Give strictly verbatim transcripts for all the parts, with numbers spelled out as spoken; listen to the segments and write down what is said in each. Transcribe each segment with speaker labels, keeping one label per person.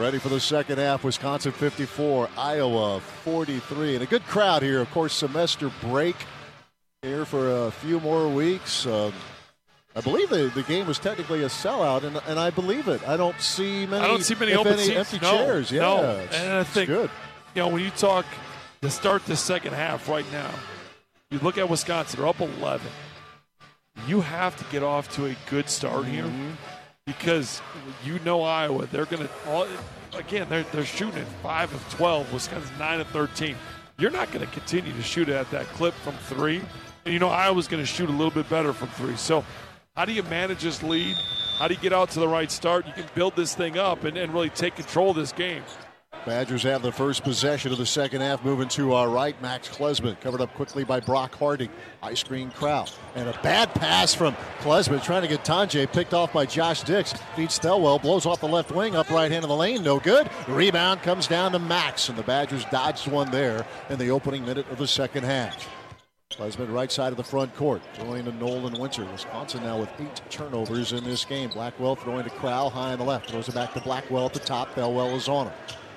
Speaker 1: Ready for the second half. Wisconsin fifty-four, Iowa forty-three. And a good crowd here. Of course, semester break here for a few more weeks. Um, I believe the, the game was technically a sellout, and, and I believe it. I don't see many,
Speaker 2: I don't see many
Speaker 1: if
Speaker 2: open
Speaker 1: any,
Speaker 2: seats.
Speaker 1: empty
Speaker 2: no,
Speaker 1: chairs. Yeah,
Speaker 2: no.
Speaker 1: It's,
Speaker 2: and I think,
Speaker 1: good.
Speaker 2: You know, when you talk to start the second half right now, you look at Wisconsin, they're up eleven. You have to get off to a good start here
Speaker 1: mm-hmm.
Speaker 2: because you know Iowa, they're going to – again, they're, they're shooting at five of twelve. Wisconsin's nine of thirteen. You're not going to continue to shoot at that clip from three. And you know Iowa's going to shoot a little bit better from three. So how do you manage this lead? How do you get out to the right start? You can build this thing up and, and really take control of this game.
Speaker 1: Badgers have the first possession of the second half, moving to our right. Max Klesmit covered up quickly by Brock Harding. Ice cream crowd. And a bad pass from Klesmit trying to get Tonje picked off by Josh Dix. Feeds Thelwell, blows off the left wing, up right hand of the lane, no good. Rebound comes down to Max, and the Badgers dodged one there in the opening minute of the second half. Klesmit right side of the front court, throwing to Nolan Winter. Wisconsin now with eight turnovers in this game. Blackwell throwing to Crowell high on the left. Throws it back to Blackwell at the top. Thelwell is on him.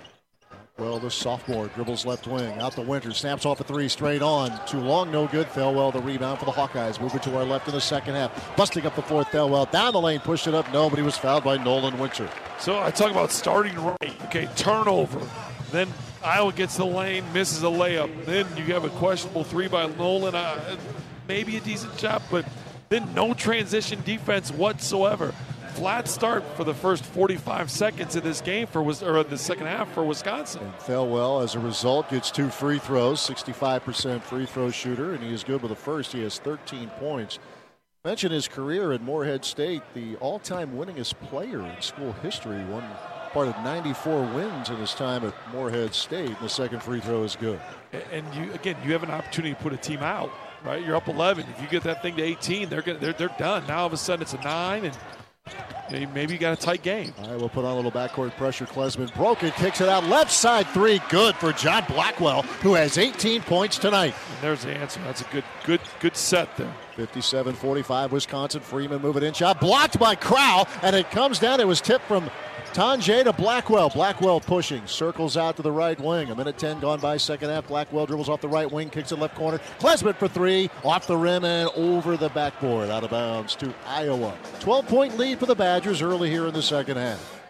Speaker 1: Well, the sophomore dribbles left wing. Out to Winter. Snaps off a three straight on. Too long, no good. Thelwell the rebound for the Hawkeyes. Moving to our left in the second half. Busting up the fourth. Thelwell down the lane. Pushed it up. No, but he was fouled by Nolan Winter.
Speaker 2: So I talk about starting right. Okay, turnover. Then Iowa gets the lane, misses a layup. Then you have a questionable three by Nolan. Uh, maybe a decent shot, but then no transition defense whatsoever. Flat start for the first forty-five seconds of this game for or the second half for Wisconsin.
Speaker 1: And Thelwell, as a result, gets two free throws, sixty-five percent free throw shooter, and he is good with the first. He has thirteen points. Mention his career at Morehead State, the all-time winningest player in school history. Won part of ninety-four wins in his time at Morehead State. And the second free throw is good.
Speaker 2: And you again, you have an opportunity to put a team out. Right, you're up eleven. If you get that thing to eighteen, they're gonna, they're they're done. Now all of a sudden it's a nine and. Maybe you got a tight game.
Speaker 1: I will put on a little backcourt pressure. Klesmit broke it, kicks it out left side three. Good for John Blackwell, who has eighteen points tonight.
Speaker 2: And there's the answer. That's a good, good, good set there.
Speaker 1: fifty-seven forty-five Wisconsin. Freeman move it in. Shot blocked by Crowell, and it comes down. It was tipped from Tonje to Blackwell. Blackwell pushing, circles out to the right wing. A minute ten gone by second half. Blackwell dribbles off the right wing, kicks it left corner. Klesmit for three, off the rim and over the backboard, out of bounds to Iowa. twelve-point lead for the Badgers early here in the second half.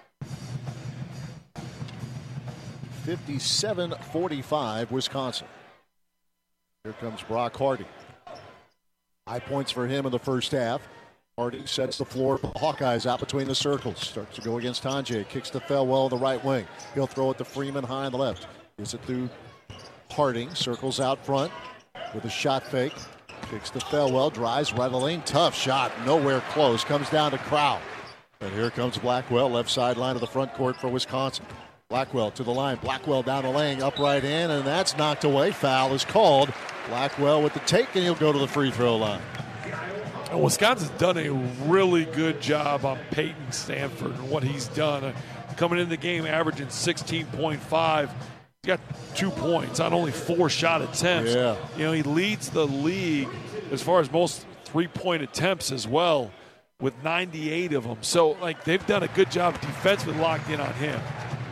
Speaker 1: fifty-seven forty-five Wisconsin. Here comes Brock Harding. High points for him in the first half. Harding sets the floor for the Hawkeyes out between the circles. Starts to go against Tonje. Kicks to Thelwell on the right wing. He'll throw it to Freeman high on the left. Gives it to Harding. Circles out front with a shot fake. Kicks to Thelwell. Drives right of the lane. Tough shot. Nowhere close. Comes down to Crowell. And here comes Blackwell. Left sideline of the front court for Wisconsin. Blackwell to the line. Blackwell down the lane. Upright in. And that's knocked away. Foul is called. Blackwell with the take. And he'll go to the free throw line.
Speaker 2: And Wisconsin's done a really good job on Peyton Stanford and what he's done. Uh, coming into the game, averaging sixteen point five. He's got two points on only four shot attempts.
Speaker 1: Yeah.
Speaker 2: You know, he leads the league as far as most three-point attempts as well, with ninety-eight of them. So, like, they've done a good job defensively locked in on him.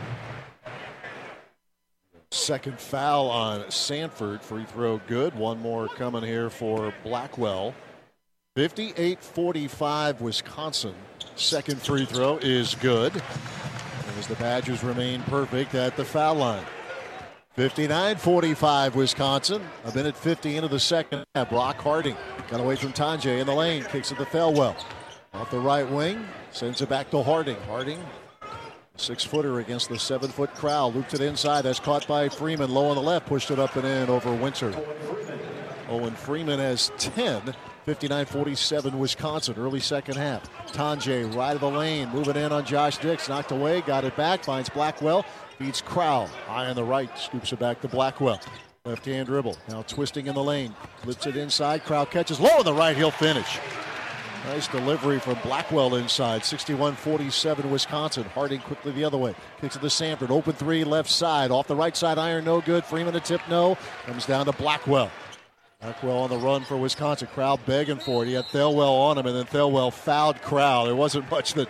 Speaker 1: Second foul on Sanford. Free throw good. One more coming here for Blackwell. fifty-eight forty-five Wisconsin. Second free throw is good, as the Badgers remain perfect at the foul line. fifty-nine forty-five Wisconsin. A minute fifty into the second half. Brock Harding got away from Tonje in the lane. Kicks it to Thelwell. Off the right wing. Sends it back to Harding. Harding, six-footer against the seven-foot crowd. Looped it inside. That's caught by Freeman. Low on the left. Pushed it up and in over Winter. Owen Freeman has ten. fifty-nine forty-seven Wisconsin, early second half. Tonje, right of the lane, moving in on Josh Dix, knocked away, got it back, finds Blackwell, feeds Crowell, high on the right, scoops it back to Blackwell. Left-hand dribble, now twisting in the lane, flips it inside, Crowell catches low on the right, he'll finish. Nice delivery from Blackwell inside, sixty-one forty-seven Wisconsin. Harding quickly the other way, kicks it to Sanford, open three, left side, off the right side, iron no good, Freeman a tip no, comes down to Blackwell. Blackwell on the run for Wisconsin. Crowell begging for it. He had Thelwell on him, and then Thelwell fouled Crowell. There wasn't much that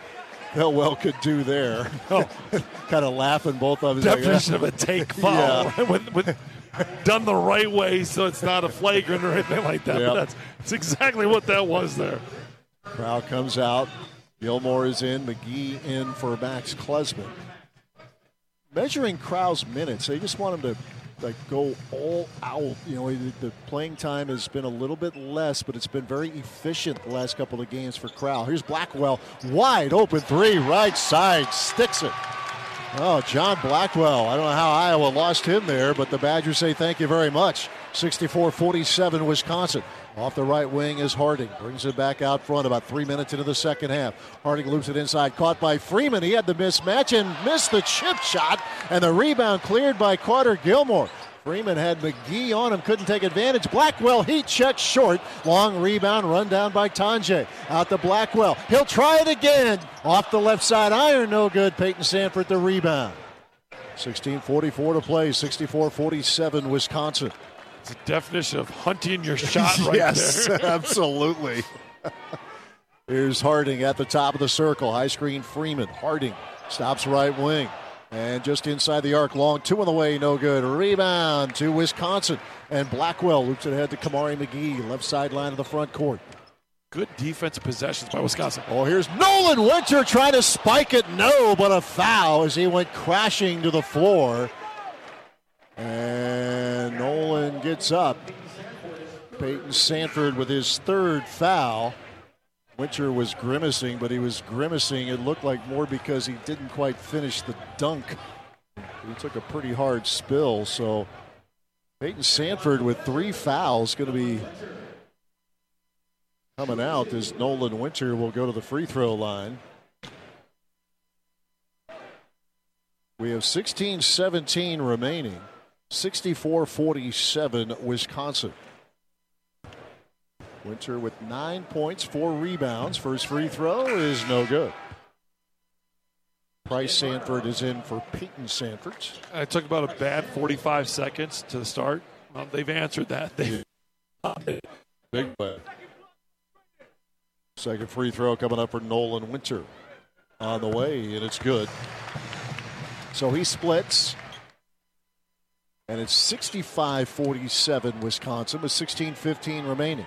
Speaker 1: Hillwell could do there. Oh. Kind of laughing, both of them.
Speaker 2: Definition like, of a take foul. Yeah. with, with, done the right way so it's not a flagrant or anything like that. Yep. But that's, that's exactly what that was there.
Speaker 1: Crowd comes out. Gilmore is in. McGee in for Max Klesman. Measuring Crowell's minutes, they just want him to like go all out. You know, the playing time has been a little bit less, but it's been very efficient the last couple of games for Crowell. Here's Blackwell, wide open three, right side, sticks it. Oh, John Blackwell. I don't know how Iowa lost him there, but the Badgers say thank you very much. sixty-four forty-seven Wisconsin. Off the right wing is Harding. Brings it back out front about three minutes into the second half. Harding loops it inside. Caught by Freeman. He had the mismatch and missed the chip shot. And the rebound cleared by Carter Gilmore. Freeman had McGee on him. Couldn't take advantage. Blackwell heat check short. Long rebound run down by Tanjay. Out to Blackwell. He'll try it again. Off the left side iron. No good. Peyton Sanford the rebound. sixteen forty-four to play. sixty-four forty-seven Wisconsin.
Speaker 2: It's a definition of hunting your shot right
Speaker 1: yes,
Speaker 2: there.
Speaker 1: Absolutely. Here's Harding at the top of the circle. High screen Freeman. Harding stops right wing. And just inside the arc, long two on the way, no good. Rebound to Wisconsin. And Blackwell loops it ahead to Kamari McGee, left sideline of the front court.
Speaker 2: Good defensive possessions by Wisconsin.
Speaker 1: Oh, here's Nolan Winter trying to spike it. No, but a foul as he went crashing to the floor. And Nolan gets up. Peyton Sanford with his third foul. Winter was grimacing, but he was grimacing, it looked like more because he didn't quite finish the dunk. He took a pretty hard spill, so Peyton Sanford with three fouls going to be coming out as Nolan Winter will go to the free throw line. We have sixteen seventeen remaining. sixty-four forty-seven Wisconsin. Winter with nine points, four rebounds. First free throw is no good. Price Sanford is in for Peyton Sanford.
Speaker 2: It took about a bad forty-five seconds to start. Well, they've answered that. They
Speaker 1: Big play. Second free throw coming up for Nolan Winter on the way, and it's good. So he splits. And it's sixty-five forty-seven Wisconsin with sixteen fifteen remaining.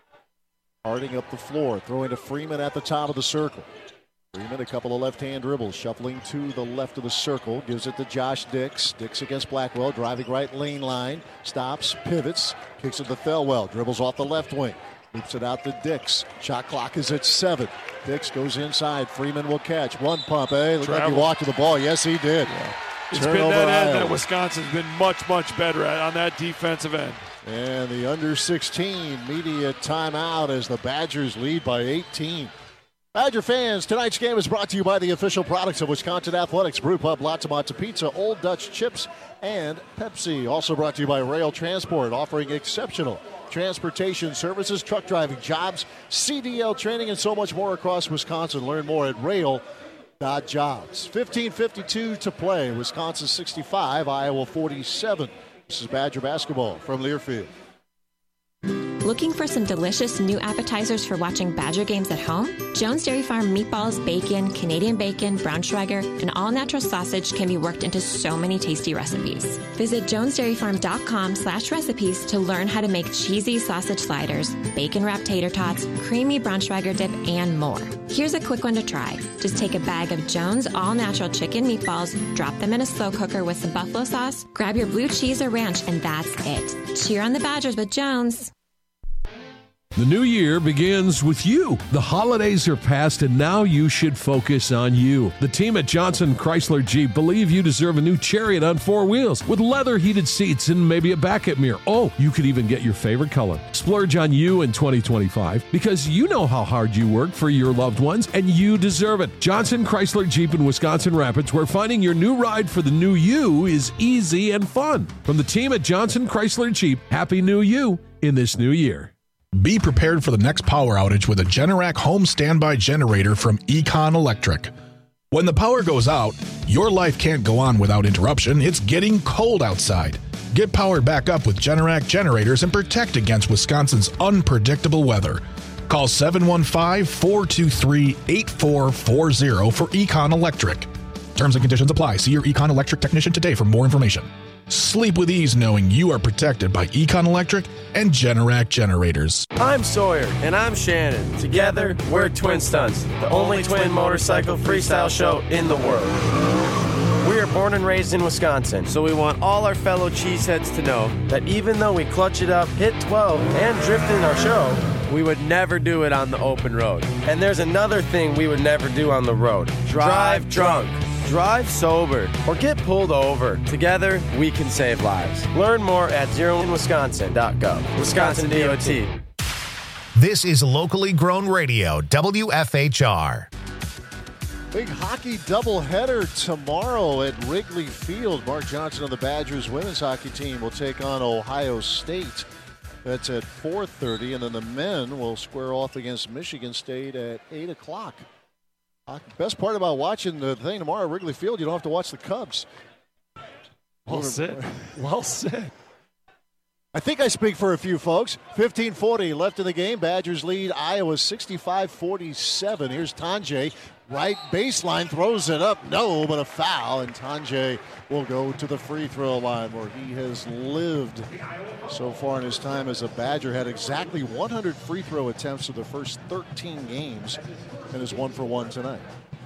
Speaker 1: Harding up the floor, throwing to Freeman at the top of the circle. Freeman, a couple of left-hand dribbles, shuffling to the left of the circle, gives it to Josh Dix. Dix against Blackwell, driving right lane line, stops, pivots, kicks it to Thelwell, dribbles off the left wing, loops it out to Dix. Shot clock is at seven. Dix goes inside, Freeman will catch. One pump, eh? Looks like he walked to the ball. Yes, he did.
Speaker 2: Yeah. It's Turnover been that end Iowa. That Wisconsin's been much, much better at on that defensive end.
Speaker 1: And the under sixteen media timeout as the Badgers lead by eighteen. Badger fans, tonight's game is brought to you by the official products of Wisconsin Athletics, Brew Pub, Lots of Matzo Pizza, Old Dutch Chips, and Pepsi. Also brought to you by Rail Transport, offering exceptional transportation services, truck driving jobs, C D L training, and so much more across Wisconsin. Learn more at rail dot jobs. fifteen fifty-two to play. Wisconsin sixty-five, Iowa forty-seven. This is Badger basketball from Learfield.
Speaker 3: Looking for some delicious new appetizers for watching Badger games at home? Jones Dairy Farm meatballs, bacon, Canadian bacon, Braunschweiger, and all-natural sausage can be worked into so many tasty recipes. Visit jones dairy farm dot com slash recipes to learn how to make cheesy sausage sliders, bacon-wrapped tater tots, creamy Braunschweiger dip, and more. Here's a quick one to try. Just take a bag of Jones all-natural chicken meatballs, drop them in a slow cooker with some buffalo sauce, grab your blue cheese or ranch, and that's it. Cheer on the Badgers with Jones.
Speaker 4: The new year begins with you. The holidays are past, and now you should focus on you. The team at Johnson Chrysler Jeep believe you deserve a new Chariot on four wheels with leather-heated seats and maybe a backup mirror. Oh, you could even get your favorite color. Splurge on you in twenty twenty-five because you know how hard you work for your loved ones, and you deserve it. Johnson Chrysler Jeep in Wisconsin Rapids, where finding your new ride for the new you is easy and fun. From the team at Johnson Chrysler Jeep, Happy New You in this new year.
Speaker 5: Be prepared for the next power outage with a Generac home standby generator from Econ Electric. When the power goes out, your life can't go on without interruption. It's getting cold outside. Get powered back up with Generac generators and protect against Wisconsin's unpredictable weather. Call seven one five, four two three, eight four four zero for Econ Electric. Terms and conditions apply. See your Econ Electric technician today for more information. Sleep with ease knowing you are protected by Econ Electric and Generac generators.
Speaker 6: I'm Sawyer. And I'm Shannon. Together, we're Twin Stunts, the only twin motorcycle freestyle show in the world. We are born and raised in Wisconsin, so we want all our fellow cheeseheads to know that even though we clutch it up, hit twelve, and drift in our show, we would never do it on the open road. And there's another thing we would never do on the road. Drive drunk. Drive sober or get pulled over. Together, we can save lives. Learn more at zero in wisconsin dot gov. Wisconsin D O T.
Speaker 7: This is locally grown radio, W F H R.
Speaker 1: Big hockey doubleheader tomorrow at Wrigley Field. Mark Johnson of the Badgers women's hockey team will take on Ohio State. That's at four thirty, and then the men will square off against Michigan State at eight o'clock. Best part about watching the thing tomorrow at Wrigley Field, you don't have to watch the Cubs.
Speaker 2: Well said. Well said.
Speaker 1: I think I speak for a few folks. fifteen forty left in the game. Badgers lead Iowa sixty-five forty-seven. Here's Tanjay. Right baseline, throws it up. No, but a foul. And Tanjay will go to the free throw line where he has lived so far in his time as a Badger. Had exactly one hundred free throw attempts for the first thirteen games and is one for one tonight.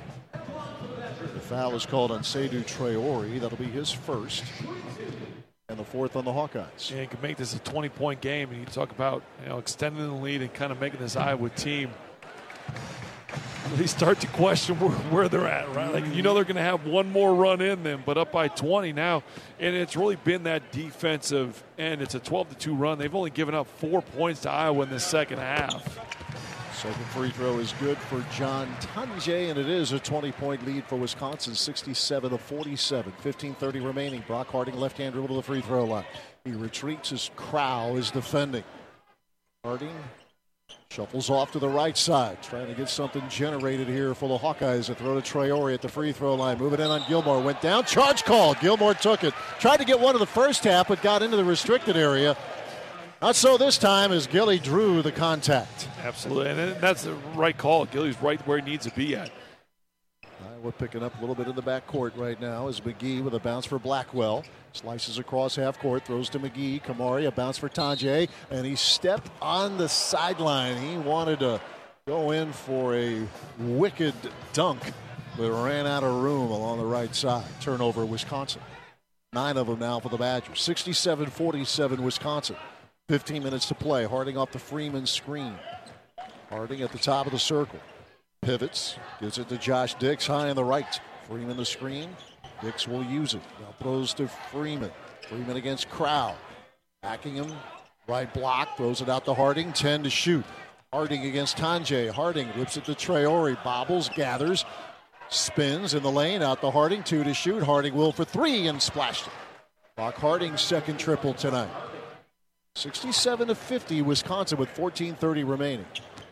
Speaker 1: The foul is called on Seydou Traore. That'll be his first. And the fourth on the Hawkeyes.
Speaker 2: Yeah, you can make this a twenty-point game, and you talk about, you know, extending the lead and kind of making this Iowa team. They start to question where, where they're at, right? Like, you know, they're going to have one more run in them, but up by twenty now, and it's really been that defensive end. It's a twelve to two run. They've only given up four points to Iowa in the second half.
Speaker 1: Second free throw is good for John Tanjay, and it is a twenty-point lead for Wisconsin, sixty-seven to forty-seven. fifteen thirty remaining. Brock Harding left-hand dribble to the free throw line. He retreats as Crow is defending. Harding shuffles off to the right side, trying to get something generated here for the Hawkeyes. A throw to Traore at the free throw line. Moving in on Gilmore. Went down. Charge call. Gilmore took it. Tried to get one in the first half, but got into the restricted area. Not so this time as Gilly drew the contact.
Speaker 2: Absolutely, and that's the right call. Gilly's right where he needs to be at.
Speaker 1: Iowa picking up a little bit in the backcourt right now as McGee with a bounce for Blackwell. Slices across half court, throws to McGee. Kamari, a bounce for Tanjay, and he stepped on the sideline. He wanted to go in for a wicked dunk, but ran out of room along the right side. Turnover, Wisconsin. Nine of them now for the Badgers. sixty-seven forty-seven, Wisconsin. fifteen minutes to play. Harding off the Freeman screen. Harding at the top of the circle. Pivots. Gives it to Josh Dix high on the right. Freeman the screen. Dix will use it. Now throws to Freeman. Freeman against Crow. Backing him. Right block. Throws it out to Harding. ten to shoot. Harding against Tanjay. Harding whips it to Traore. Bobbles. Gathers. Spins in the lane. Out to Harding. Two to shoot. Harding will for three and splashed it. Brock Harding's second triple tonight. sixty-seven to fifty, Wisconsin with fourteen thirty remaining.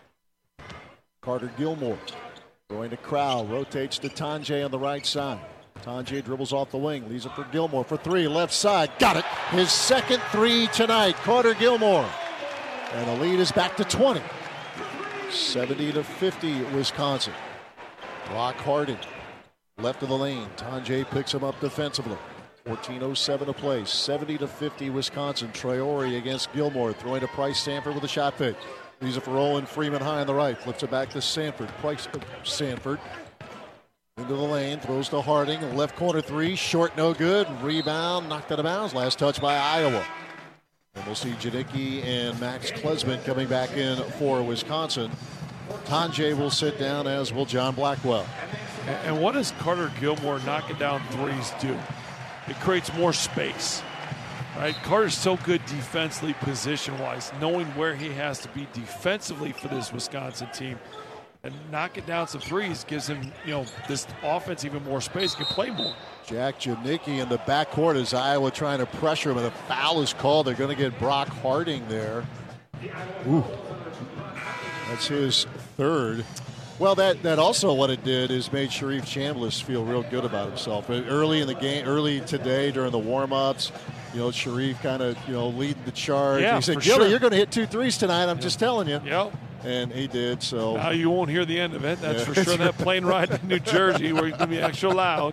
Speaker 1: Carter Gilmore going to Crow, rotates to Tanjay on the right side. Tanjay dribbles off the wing, leaves it for Gilmore for three, left side, got it. His second three tonight, Carter Gilmore. And the lead is back to twenty. seventy to fifty, Wisconsin. Brock Harding, left of the lane. Tanjay picks him up defensively. fourteen oh seven to play. seventy to fifty, Wisconsin. Traore against Gilmore. Throwing to Price Sanford with a shot fake. Leaves it for Owen Freeman high on the right. Flips it back to Sanford. Price uh, Sanford. Into the lane. Throws to Harding. Left corner three. Short, no good. Rebound. Knocked out of bounds. Last touch by Iowa. And we'll see Janicki and Max Klesman coming back in for Wisconsin. Tanjay will sit down, as will John Blackwell.
Speaker 2: And what does Carter Gilmore knocking down threes do? It creates more space, right? Carter's so good defensively, position-wise, knowing where he has to be defensively for this Wisconsin team. And knocking down some threes gives him, you know, this offense even more space. He can play more.
Speaker 1: Jack Janicki in the backcourt as Iowa trying to pressure him, and a foul is called. They're going to get Brock Harding there. Ooh. That's his third. Well, that, that also what it did is made Sharif Chambliss feel real good about himself. Early in the game, early today during the warm-ups, you know, Sharif kind of, you know, leading the charge.
Speaker 2: Yeah,
Speaker 1: he said,
Speaker 2: for
Speaker 1: Gilly,
Speaker 2: sure.
Speaker 1: you're going to hit two threes tonight. I'm
Speaker 2: yeah.
Speaker 1: just telling you.
Speaker 2: Yep.
Speaker 1: And he did, so.
Speaker 2: Now you won't hear the end of it, that's
Speaker 1: Yeah.
Speaker 2: for sure. That plane ride to New Jersey where he's going to be extra loud.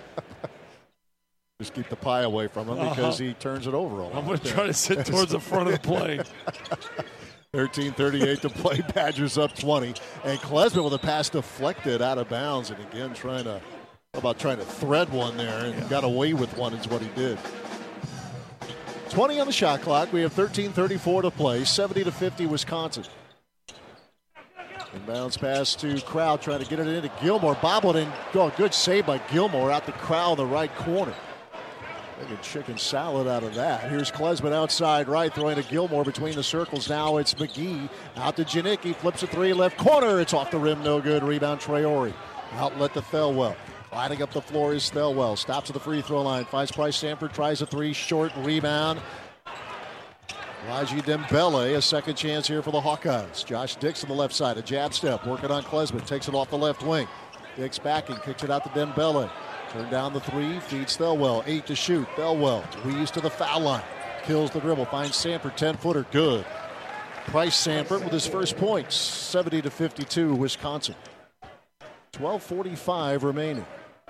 Speaker 1: Just keep the pie away from him because uh-huh. he turns it over a lot.
Speaker 2: I'm going to try to sit towards the front of the plane.
Speaker 1: thirteen thirty-eight to play. Badgers up twenty. And Klesmit with a pass deflected out of bounds. And again, trying to, how about trying to thread one there and yeah. got away with one is what he did. twenty on the shot clock. We have thirteen thirty-four to play. seventy to fifty Wisconsin. Inbounds pass to Crowd, trying to get it into Gilmore. Bobbled in. Oh, good save by Gilmore out the Crowd, the right corner. Making chicken salad out of that. Here's Klesmit outside right, throwing to Gilmore between the circles. Now it's McGee out to Janicki. Flips a three, left corner. It's off the rim, no good. Rebound Traore. Outlet to Thelwell. Gliding up the floor is Thelwell. Stops at the free throw line. Finds Price Sanford. Tries a three. Short rebound. Raji Dembele, a second chance here for the Hawkeyes. Josh Dix on the left side. A jab step. Working on Klesmit. Takes it off the left wing. Dix backing. Kicks it out to Dembele. Turn down the three, feeds Thelwell. Eight to shoot. Thelwell weaves to the foul line. Kills the dribble. Finds Sanford. ten-footer. Good. Price Sanford with his first points. seventy to fifty-two, Wisconsin. twelve forty-five remaining.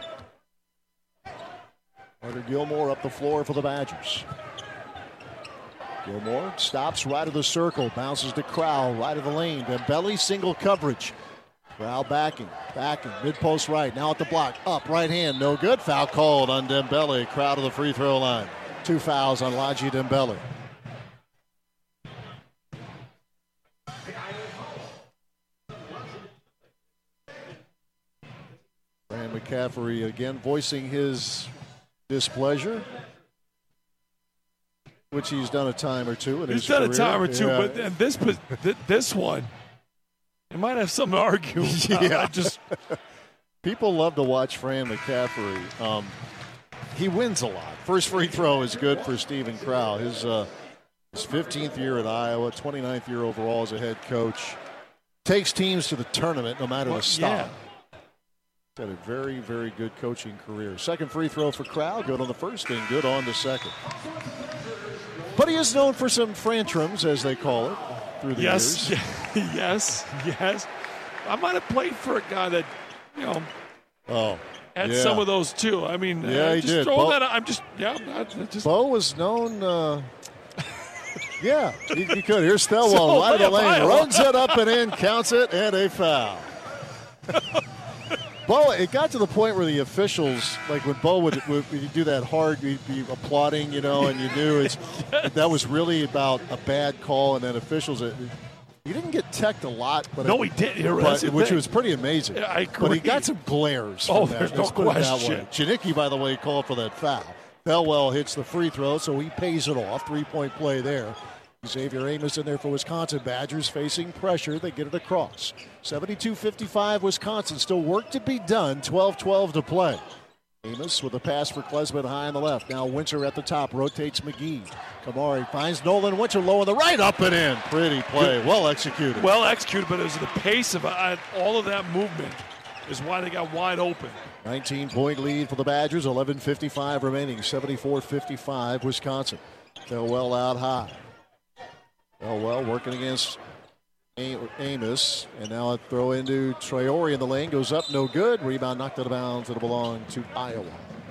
Speaker 1: Carter Gilmore up the floor for the Badgers. Gilmore stops right of the circle. Bounces to Crowell. Right of the lane. Dembele single coverage. Crowell backing, backing, mid-post right, now at the block, up, right hand, no good. Foul called on Dembele, Crowd to the free throw line. Two fouls on Raji Dembele. Brand McCaffrey again voicing his displeasure, which he's done a time or two in
Speaker 2: he's
Speaker 1: his
Speaker 2: career.
Speaker 1: He's
Speaker 2: done a time or two,
Speaker 1: yeah.
Speaker 2: but and this, this one, you might have something to argue.
Speaker 1: Yeah.
Speaker 2: I just
Speaker 1: People love to watch Fran McCaffrey. Um, he wins a lot. First free throw is good for Stephen Crowell. His, uh, his fifteenth year at Iowa, twenty-ninth year overall as a head coach. Takes teams to the tournament no matter
Speaker 2: well,
Speaker 1: the style.
Speaker 2: Yeah.
Speaker 1: He's had a very, very good coaching career. Second free throw for Crowell. Good on the first and good on the second. But he is known for some frantrums, as they call it, through the
Speaker 2: yes,
Speaker 1: years.
Speaker 2: Yes, yes. I might have played for a guy that, you know,
Speaker 1: oh,
Speaker 2: had
Speaker 1: yeah.
Speaker 2: some of those too. I mean,
Speaker 1: yeah,
Speaker 2: uh,
Speaker 1: he
Speaker 2: just
Speaker 1: did.
Speaker 2: throwing
Speaker 1: Bo,
Speaker 2: that out. I'm just, yeah, I, I just.
Speaker 1: Bo was known. Uh, yeah, he, he could. Here's Thelwell, so, right of the lane, runs it up and in, counts it, and a foul. Bo, it got to the point where the officials, like when Bo would, would he'd do that hard, he'd be applauding, you know, and you knew it's yes. that was really about a bad call, and then officials. It, he didn't get teched a lot, but
Speaker 2: no,
Speaker 1: it,
Speaker 2: he did,
Speaker 1: but, which was pretty amazing.
Speaker 2: Yeah, I agree.
Speaker 1: But he got some glares.
Speaker 2: Oh,
Speaker 1: from
Speaker 2: there's
Speaker 1: that.
Speaker 2: no
Speaker 1: Let's put it that
Speaker 2: question.
Speaker 1: way. Janicki, by the way, called for that foul. Thelwell hits the free throw, so he pays it off. Three-point play there. Xavier Amos in there for Wisconsin. Badgers facing pressure. They get it across. seventy-two fifty-five Wisconsin. Still work to be done. twelve twelve to play. Amos with a pass for Klesmit high on the left. Now Winter at the top. Rotates McGee. Kamari finds Nolan Winter low on the right. Up and in. Pretty play. Well executed.
Speaker 2: Well executed, but it was the pace of uh, all of that movement is why they got wide open.
Speaker 1: nineteen-point lead for the Badgers. eleven fifty-five remaining. seventy-four fifty-five Wisconsin. Thelwell out high. Thelwell working against Amos. And now a throw into Traore in the lane. Goes up, no good. Rebound knocked out of bounds. It'll belong to Iowa.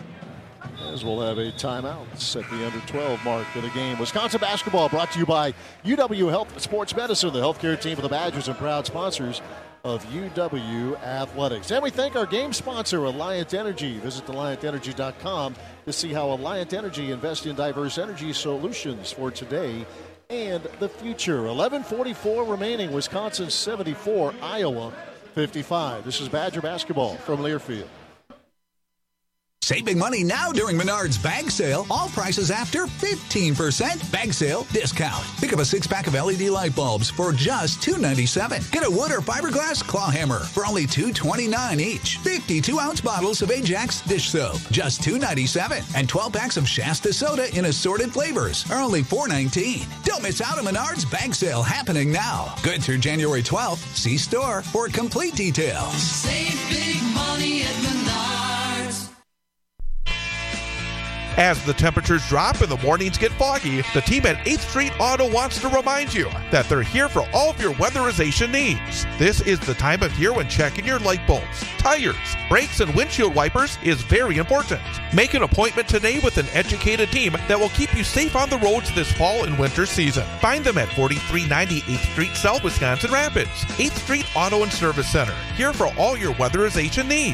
Speaker 1: As we'll have a timeout. Set the under twelve mark for the game. Wisconsin basketball brought to you by U W Health Sports Medicine, the healthcare team for the Badgers and proud sponsors of U W Athletics. And we thank our game sponsor, Alliant Energy. Visit alliant energy dot com to see how Alliant Energy invests in diverse energy solutions for today and the future. eleven forty-four remaining. Wisconsin seventy-four, Iowa fifty-five. This is Badger basketball from Learfield.
Speaker 8: Save big money now during Menard's bag sale. All prices after fifteen percent bag sale discount. Pick up a six-pack of L E D light bulbs for just two ninety-seven. Get a wood or fiberglass claw hammer for only two twenty-nine each. fifty-two ounce bottles of Ajax dish soap, just two ninety-seven. And twelve packs of Shasta soda in assorted flavors are only four nineteen. Don't miss out on Menard's bag sale happening now. Good through January twelfth. See store for complete details.
Speaker 9: Save big money at Menard's. As the temperatures drop and the mornings get foggy, the team at eighth Street Auto wants to remind you that they're here for all of your weatherization needs. This is the time of year when checking your light bulbs, tires, brakes, and windshield wipers is very important. Make an appointment today with an educated team that will keep you safe on the roads this fall and winter season. Find them at forty-three ninety eighth Street South, Wisconsin Rapids. eighth Street Auto and Service Center, here for all your weatherization needs.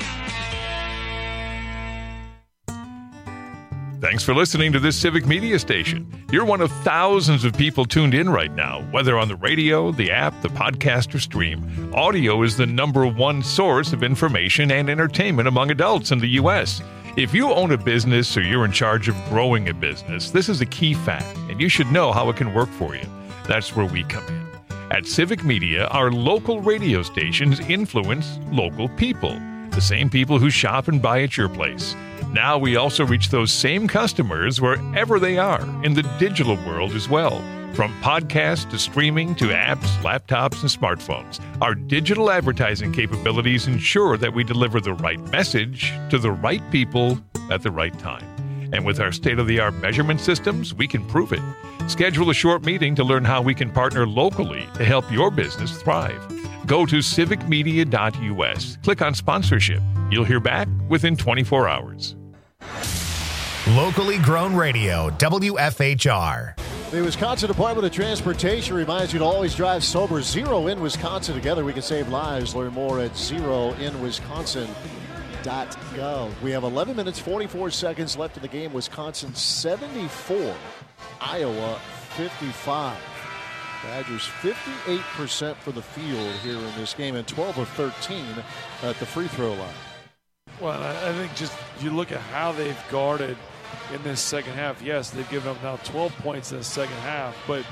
Speaker 10: Thanks for listening to this Civic Media station. You're one of thousands of people tuned in right now, whether on the radio, the app, the podcast, or stream. Audio is the number one source of information and entertainment among adults in the U S. If you own a business or you're in charge of growing a business, this is a key fact, and you should know how it can work for you. That's where we come in. At Civic Media, our local radio stations influence local people, the same people who shop and buy at your place. Now we also reach those same customers wherever they are in the digital world as well. From podcasts to streaming to apps, laptops, and smartphones, our digital advertising capabilities ensure that we deliver the right message to the right people at the right time. And with our state-of-the-art measurement systems, we can prove it. Schedule a short meeting to learn how we can partner locally to help your business thrive. Go to civic media dot U S. Click on sponsorship. You'll hear back within twenty-four hours.
Speaker 7: Locally grown radio, W F H R.
Speaker 1: The Wisconsin Department of Transportation reminds you to always drive sober. Zero in Wisconsin. Together we can save lives. Learn more at zero in wisconsin dot gov. We have eleven minutes, forty-four seconds left in the game. Wisconsin seventy-four, Iowa fifty-five. Badgers fifty-eight percent for the field here in this game and twelve of thirteen at the free throw line.
Speaker 2: Well, I think just you look at how they've guarded in this second half. Yes, they've given up now twelve points in the second half, but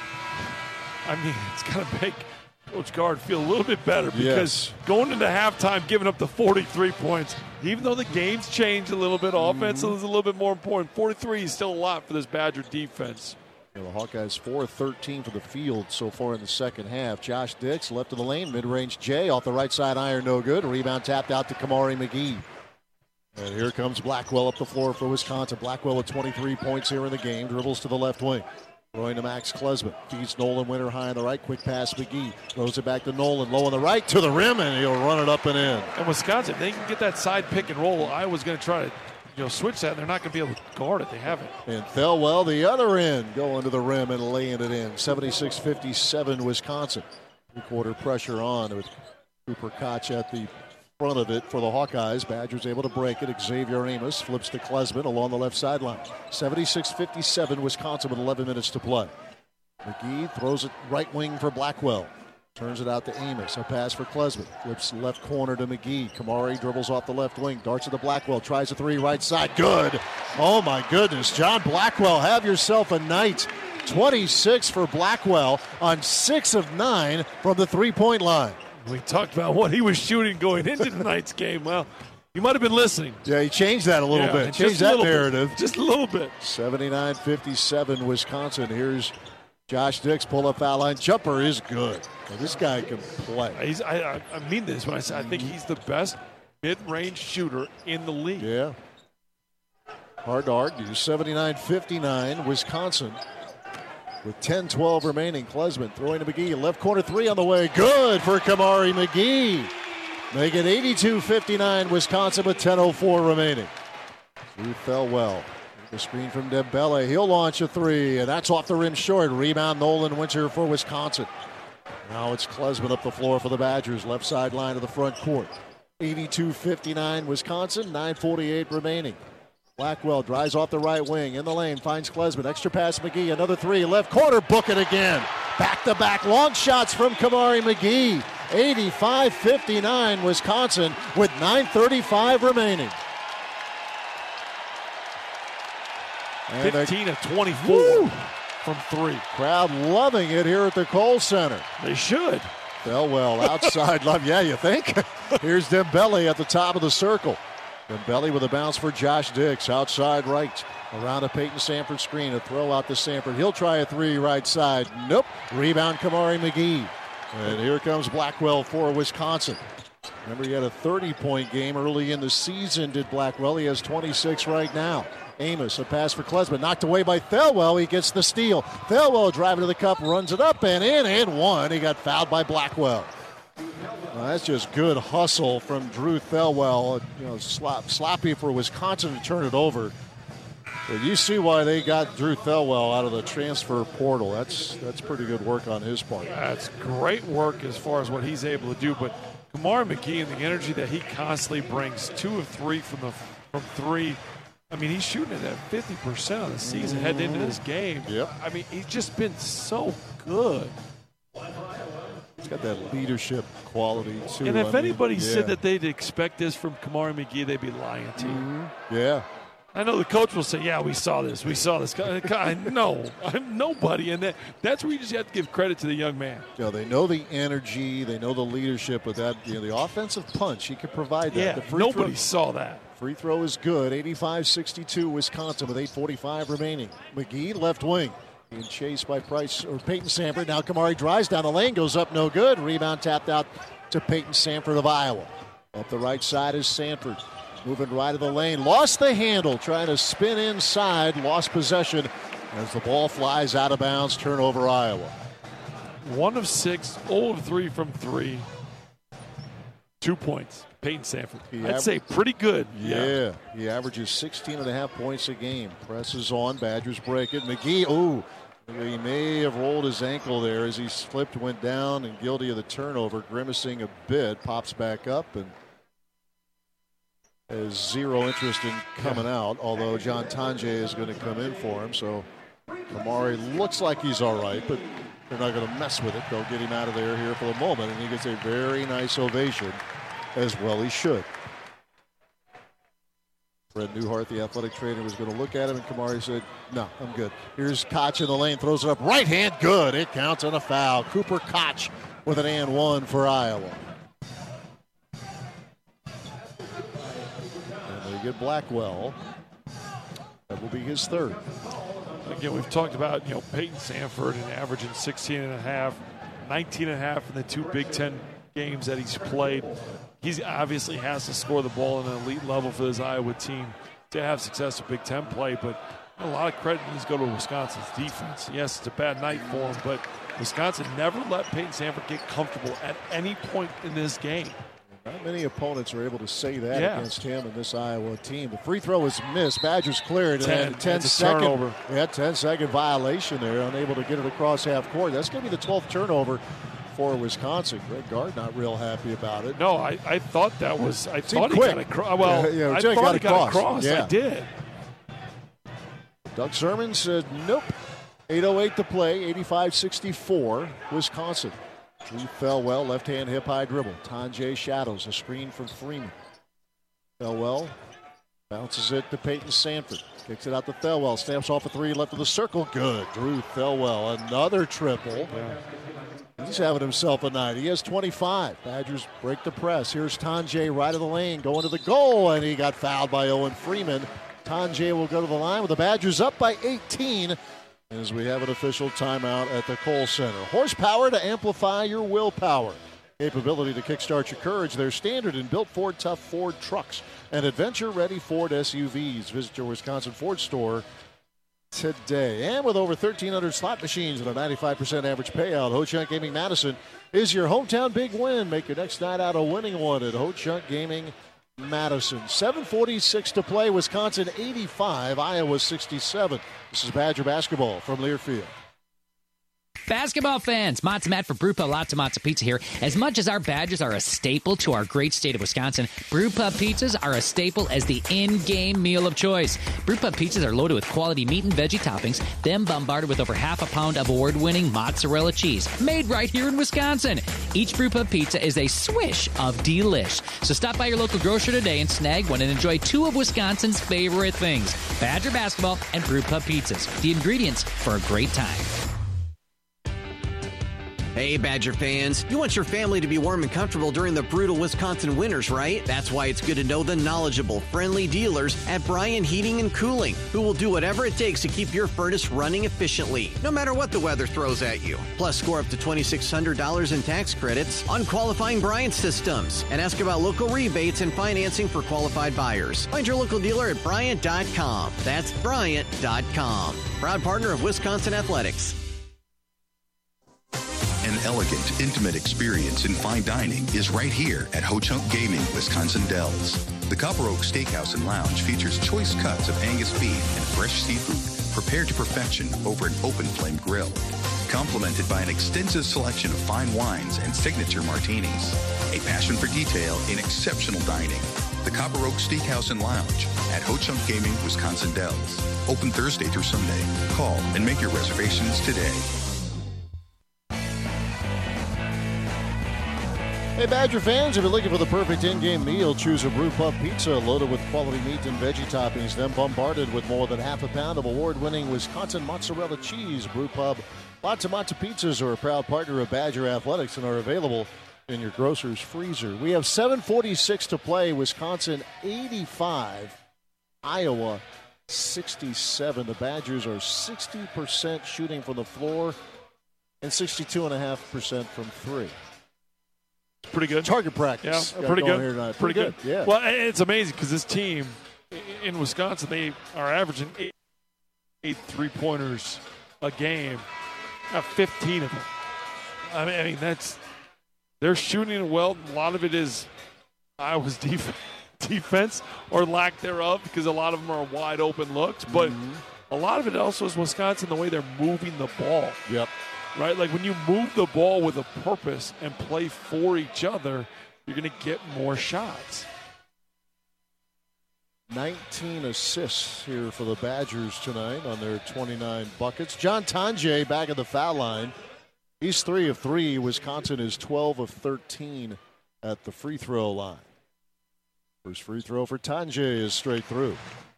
Speaker 2: I mean, it's going to make Coach Gard feel a little bit better because yes. going into halftime, giving up the forty-three points, even though the game's changed a little bit, offense mm-hmm. is a little bit more important. forty-three is still a lot for this Badger defense.
Speaker 1: The Hawkeyes four of thirteen for the field so far in the second half. Josh Dix left of the lane, mid-range J off the right side iron, no good. Rebound tapped out to Kamari McGee. And here comes Blackwell up the floor for Wisconsin. Blackwell with twenty-three points here in the game. Dribbles to the left wing. Throwing to Max Klesman. Feeds Nolan Winter high on the right. Quick pass McGee. Throws it back to Nolan. Low on the right to the rim, and he'll run it up and in.
Speaker 2: And Wisconsin, they can get that side pick and roll. Iowa's going to try to you know, switch that. They're not going to be able to guard it. They haven't.
Speaker 1: And Thelwell, the other end, going to the rim and laying it in. seventy-six fifty-seven Wisconsin. Three-quarter pressure on with Cooper Koch at the front of it for the Hawkeyes. Badgers able to break it. Xavier Amos flips to Klesman along the left sideline. seventy-six fifty-seven Wisconsin with eleven minutes to play. McGee throws it right wing for Blackwell. Turns it out to Amos. A pass for Klesman. Flips left corner to McGee. Kamari dribbles off the left wing. Darts to the Blackwell. Tries a three right side. Good. Oh, my goodness. John Blackwell, have yourself a night. twenty-six for Blackwell on six of nine from the three-point line.
Speaker 2: We talked about what he was shooting going into tonight's game. Well, you might have been listening.
Speaker 1: Yeah, he changed that a little
Speaker 2: yeah,
Speaker 1: bit. Changed that narrative.
Speaker 2: Bit. Just a little bit.
Speaker 1: seventy-nine fifty-seven Wisconsin. Here's Josh Dix, pull-up foul line. Jumper is good. Now, this guy can play.
Speaker 2: He's, I, I mean this when I say I think he's the best mid-range shooter in the league.
Speaker 1: Yeah. Hard to argue. seventy-nine fifty-nine Wisconsin. With ten twelve remaining, Klesman throwing to McGee. Left corner three on the way. Good for Kamari McGee. Make it eighty-two fifty-nine Wisconsin with ten oh four remaining. He fell well. The screen from Dembele. He'll launch a three, and that's off the rim short. Rebound Nolan Winter for Wisconsin. Now it's Klesman up the floor for the Badgers. Left sideline of the front court. eighty-two fifty-nine Wisconsin. nine forty-eight remaining. Blackwell drives off the right wing. In the lane, finds Klesman. Extra pass McGee. Another three. Left corner. Book it again. Back-to-back long shots from Kamari McGee. eighty-five fifty-nine Wisconsin with nine thirty-five remaining.
Speaker 2: And fifteen of twenty-four woo, from three.
Speaker 1: Crowd loving it here at the Kohl Center.
Speaker 2: They should.
Speaker 1: Thelwell outside love. Yeah, you think? Here's Dembele at the top of the circle. Dembele with a bounce for Josh Dix. Outside right. Around a Peyton Sanford screen. A throw out to Sanford. He'll try a three right side. Nope. Rebound Kamari McGee. And here comes Blackwell for Wisconsin. Remember, he had a thirty-point game early in the season, did Blackwell. He has twenty-six right now. Amos, a pass for Klesman, knocked away by Thelwell. He gets the steal. Thelwell driving to the cup, runs it up and in, and one. He got fouled by Blackwell. Well, that's just good hustle from Drew Thelwell. You know, slop, sloppy for Wisconsin to turn it over. But you see why they got Drew Thelwell out of the transfer portal. That's that's pretty good work on his part.
Speaker 2: That's great work as far as what he's able to do. But Kamari McGee and the energy that he constantly brings, two of three from the from three. I mean, he's shooting it at fifty percent of the season heading into this game.
Speaker 1: Yep.
Speaker 2: I mean, he's just been so good.
Speaker 1: He's got that leadership quality, too.
Speaker 2: And if
Speaker 1: I mean,
Speaker 2: anybody
Speaker 1: yeah.
Speaker 2: said that they'd expect this from Kamari McGee, they'd be lying to you.
Speaker 1: Mm-hmm. Yeah.
Speaker 2: I know the coach will say, yeah, we saw this. We saw this. No, nobody. And that, that's where you just have to give credit to the young man.
Speaker 1: You know, they know the energy. They know the leadership with that. You know, the offensive punch, he can provide that.
Speaker 2: Yeah,
Speaker 1: the free
Speaker 2: nobody
Speaker 1: throw,
Speaker 2: saw that.
Speaker 1: Free throw is good. eighty-five sixty-two Wisconsin with eight forty-five remaining. McGee, left wing. Being chased by Price or Peyton Sanford. Now Kamari drives down the lane, goes up, no good. Rebound tapped out to Peyton Sanford of Iowa. Up the right side is Sanford. Moving right of the lane. Lost the handle, trying to spin inside. Lost possession as the ball flies out of bounds. Turnover, Iowa.
Speaker 2: One of six, zero of three from three. Two points. Peyton Sanford. He I'd aver- say pretty good.
Speaker 1: Yeah,
Speaker 2: yeah.
Speaker 1: He averages sixteen and a half points a game. Presses on. Badgers break it. McGee, ooh. He may have rolled his ankle there as he slipped, went down, and guilty of the turnover. Grimacing a bit. Pops back up and has zero interest in coming out, although John Tonje is going to come in for him. So Kamari looks like he's all right, but they're not going to mess with it. They'll get him out of there here for the moment, and he gets a very nice ovation, as well he should. Fred Newhart, the athletic trainer, was going to look at him, and Kamari said, no, I'm good. Here's Koch in the lane, throws it up. Right hand, good. It counts on a foul. Cooper Koch with an and one for Iowa. Get Blackwell. That will be his third.
Speaker 2: Again, we've talked about, you know, Peyton Sanford and averaging sixteen and a half, nineteen and a half in the two Big Ten games that he's played. He obviously has to score the ball at an elite level for this Iowa team to have success with Big Ten play, but a lot of credit needs to go to Wisconsin's defense. Yes, it's a bad night for him, but Wisconsin never let Peyton Sanford get comfortable at any point in this game.
Speaker 1: Not many opponents are able to say that
Speaker 2: yeah.
Speaker 1: against him and this Iowa team. The free throw is missed. Badgers cleared.
Speaker 2: ten,
Speaker 1: and ten second, turnover. Yeah, ten second violation there. Unable to get it across half court. That's going to be the twelfth turnover for Wisconsin. Greg Gard not real happy about it.
Speaker 2: No, I, I thought that was. I
Speaker 1: Seemed
Speaker 2: thought
Speaker 1: quick.
Speaker 2: he got across. Well,
Speaker 1: yeah, yeah,
Speaker 2: I
Speaker 1: thought
Speaker 2: got
Speaker 1: he
Speaker 2: got
Speaker 1: across.
Speaker 2: across.
Speaker 1: Yeah.
Speaker 2: I did.
Speaker 1: Doug Sermon said nope. eight oh eight to play. eighty-five sixty-four Wisconsin. Drew Thelwell, left-hand hip-high dribble. Tonje shadows, a screen from Freeman. Thelwell bounces it to Peyton Sanford. Kicks it out to Thelwell. Stamps off a three, left of the circle. Good. Drew Thelwell, another triple. Yeah. He's having himself a night. He has twenty-five. Badgers break the press. Here's Tonje right of the lane, going to the goal, and he got fouled by Owen Freeman. Tonje will go to the line with the Badgers up by eighteen. As we have an official timeout at the Kohl Center. Horsepower to amplify your willpower. Capability to kickstart your courage. They're standard and built Ford tough Ford trucks and adventure-ready Ford S U Vs. Visit your Wisconsin Ford store today. And with over thirteen hundred slot machines and a ninety-five percent average payout, Ho-Chunk Gaming Madison is your hometown big win. Make your next night out a winning one at Ho-Chunk Gaming Madison. seven forty-six to play. Wisconsin eighty-five, Iowa sixty-seven. This is Badger basketball from Learfield.
Speaker 11: Basketball fans, Matza Matt for Brewpub Lots of Matza Pizza here. As much as our Badgers are a staple to our great state of Wisconsin, Brewpub pizzas are a staple as the in-game meal of choice. Brewpub pizzas are loaded with quality meat and veggie toppings, then bombarded with over half a pound of award-winning mozzarella cheese, made right here in Wisconsin. Each Brewpub pizza is a swish of delish. So stop by your local grocer today and snag one and enjoy two of Wisconsin's favorite things, Badger basketball and Brewpub pizzas. The ingredients for a great time.
Speaker 12: Hey, Badger fans, you want your family to be warm and comfortable during the brutal Wisconsin winters, right? That's why it's good to know the knowledgeable, friendly dealers at Bryan Heating and Cooling, who will do whatever it takes to keep your furnace running efficiently, no matter what the weather throws at you. Plus, score up to two thousand six hundred dollars in tax credits on qualifying Bryant systems, and ask about local rebates and financing for qualified buyers. Find your local dealer at Bryant dot com. That's Bryant dot com. Proud partner of Wisconsin Athletics.
Speaker 13: An elegant, intimate experience in fine dining is right here at Ho Chunk Gaming, Wisconsin Dells. The Copper Oak Steakhouse and Lounge features choice cuts of Angus beef and fresh seafood prepared to perfection over an open flame grill, complemented by an extensive selection of fine wines and signature martinis. A passion for detail in exceptional dining. The Copper Oak Steakhouse and Lounge at Ho Chunk Gaming, Wisconsin Dells. Open Thursday through Sunday. Call and make your reservations today.
Speaker 1: Hey, Badger fans, if you're looking for the perfect in-game meal, choose a Brew Pub Pizza loaded with quality meat and veggie toppings, then bombarded with more than half a pound of award-winning Wisconsin mozzarella cheese. Brew Pub Lots Matza Pizzas are a proud partner of Badger Athletics and are available in your grocer's freezer. We have seven forty-six to play. Wisconsin eighty-five, Iowa sixty-seven. The Badgers are sixty percent shooting from the floor and sixty-two point five percent from three.
Speaker 2: Pretty good.
Speaker 1: Target practice.
Speaker 2: Yeah, pretty good.
Speaker 1: Pretty,
Speaker 2: pretty good.
Speaker 1: good. Yeah.
Speaker 2: Well, it's amazing because this team in Wisconsin, they are averaging eight, eight three-pointers a game. Got fifteen of them. I mean, I mean, that's they're shooting it well. A lot of it is Iowa's def- defense or lack thereof because a lot of them are wide open looks. But mm-hmm. a lot of it also is Wisconsin, the way they're moving the ball.
Speaker 1: Yep.
Speaker 2: Right? Like when you move the ball with a purpose and play for each other, you're going to get more shots.
Speaker 1: nineteen assists here for the Badgers tonight on their twenty-nine buckets. John Tonje back at the foul line. He's three of three. Wisconsin is twelve of thirteen at the free throw line. First free throw for Tonje is straight through.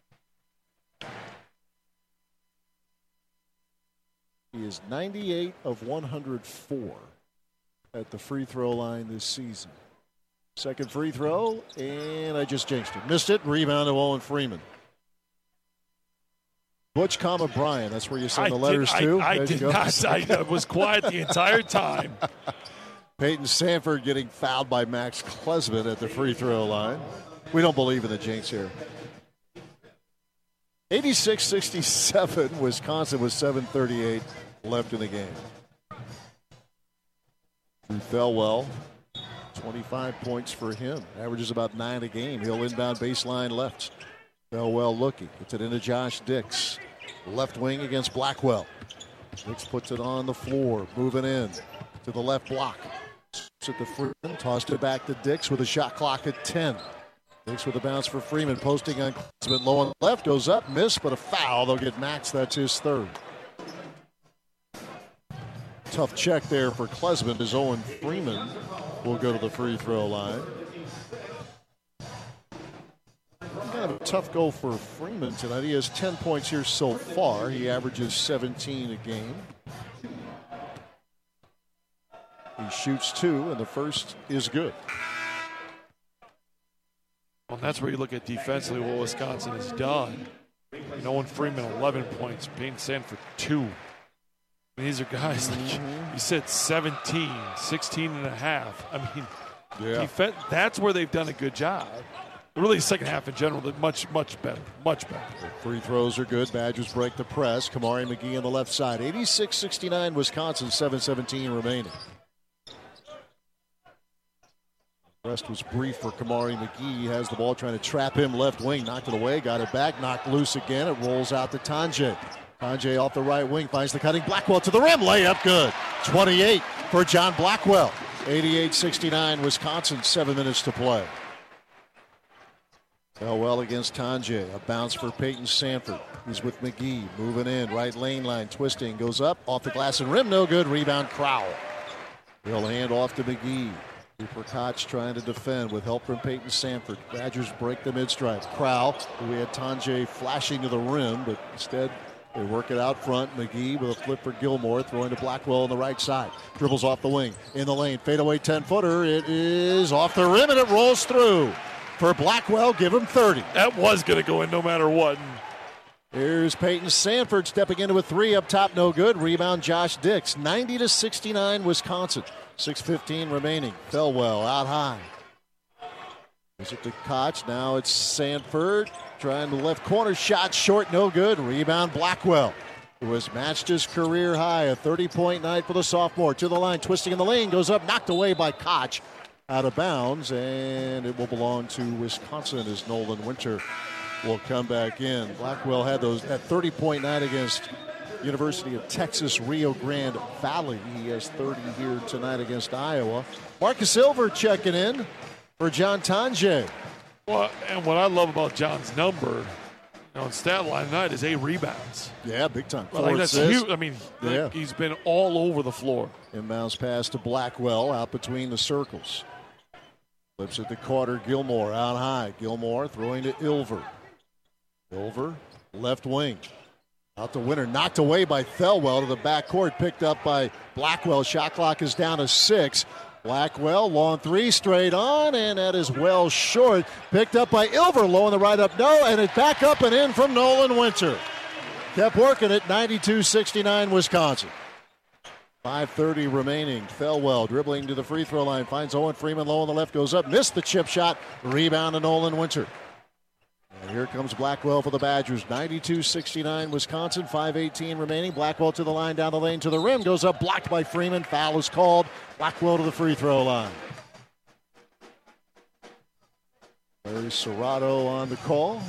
Speaker 1: He is ninety-eight of one hundred four at the free throw line this season. Second free throw, and I just jinxed it. Missed it. Rebound to Owen Freeman. Butch, comma Brian. That's where you send
Speaker 2: I
Speaker 1: the letters
Speaker 2: did,
Speaker 1: to.
Speaker 2: I, I did not. I was quiet the entire time.
Speaker 1: Peyton Sanford getting fouled by Max Klesman at the free throw line. We don't believe in the jinx here. eighty-six sixty-seven, Wisconsin with seven thirty-eight left in the game. Drew Thelwell, twenty-five points for him. Averages about nine a game. He'll inbound baseline left. Thelwell looking. Gets it into Josh Dix. Left wing against Blackwell. Dix puts it on the floor. Moving in to the left block. At the Freeman. Tossed it back to Dix with a shot clock at ten. Dix with a bounce for Freeman. Posting on Klesman. Low on the left. Goes up. Missed, but a foul. They'll get Max. That's his third. Tough check there for Klesman as Owen Freeman will go to the free throw line. Kind of a tough goal for Freeman tonight. He has ten points here so far. He averages seventeen a game. He shoots two, and the first is good.
Speaker 2: Well, that's where you look at defensively what Wisconsin has done. You know, Owen Freeman, eleven points. Payne Sanford, two. I mean, these are guys, like you said, seventeen, sixteen and a half. I mean,
Speaker 1: yeah.
Speaker 2: defense, that's where they've done a good job. Really, the second half in general, they're much, much better. Much better.
Speaker 1: Free throws are good. Badgers break the press. Kamari McGee on the left side. eighty-six sixty-nine, Wisconsin, seven seventeen remaining. Rest was brief for Kamari McGee. He has the ball, trying to trap him left wing. Knocked it away, got it back, knocked loose again. It rolls out to Tonje. Tonje off the right wing, finds the cutting. Blackwell to the rim, layup good. twenty-eight for John Blackwell. eighty-eight sixty-nine, Wisconsin, seven minutes to play. Thelwell against Tonje. A bounce for Peyton Sanford. He's with McGee, moving in, right lane line, twisting, goes up, off the glass and rim, no good. Rebound, Crowell. He'll hand off to McGee. Cooper Koch trying to defend with help from Peyton Sanford. Badgers break the mid-stripe. Crowell, who we had Tonje flashing to the rim, but instead They work it out front. McGee with a flip for Gilmore, throwing to Blackwell on the right side. Dribbles off the wing, in the lane, fadeaway ten-footer. It is off the rim, and it rolls through. For Blackwell, give him thirty.
Speaker 2: That was going to go in no matter what.
Speaker 1: Here's Peyton Sanford stepping into a three up top, no good. Rebound, Josh Dix. ninety to sixty-nine, Wisconsin. six fifteen remaining. Thelwell out high. Gives it to Koch. Now it's Sanford trying the left corner shot, short, no good. Rebound, Blackwell, who has matched his career high. A thirty-point night for the sophomore. To the line, twisting in the lane, goes up, knocked away by Koch. Out of bounds, and it will belong to Wisconsin as Nolan Winter will come back in. Blackwell had those that thirty-point night against University of Texas Rio Grande Valley. He has thirty here tonight against Iowa. Marcus Silver checking in for John Tonje.
Speaker 2: Well, and what I love about John's number, you know, on stat line tonight is eight rebounds.
Speaker 1: Yeah, big time.
Speaker 2: Well, like that's huge. I mean,
Speaker 1: yeah.
Speaker 2: like he's been all over the floor.
Speaker 1: Inbounds pass to Blackwell out between the circles. Flips it to Carter Gilmore out high. Gilmore throwing to Ilver. Ilver, left wing. Out to Winter, knocked away by Thelwell to the backcourt, picked up by Blackwell. Shot clock is down to six. Blackwell, long three, straight on, and that is well short. Picked up by Ilver, low on the right up, no, and it back up and in from Nolan Winter. Kept working it, ninety-two sixty-nine, Wisconsin. five thirty remaining. Thelwell dribbling to the free throw line. Finds Owen Freeman low on the left. Goes up. Missed the chip shot. Rebound to Nolan Winter. And here comes Blackwell for the Badgers. ninety-two sixty-nine Wisconsin. five eighteen remaining. Blackwell to the line. Down the lane to the rim. Goes up. Blocked by Freeman. Foul is called. Blackwell to the free throw line. Larry Serrato on the call.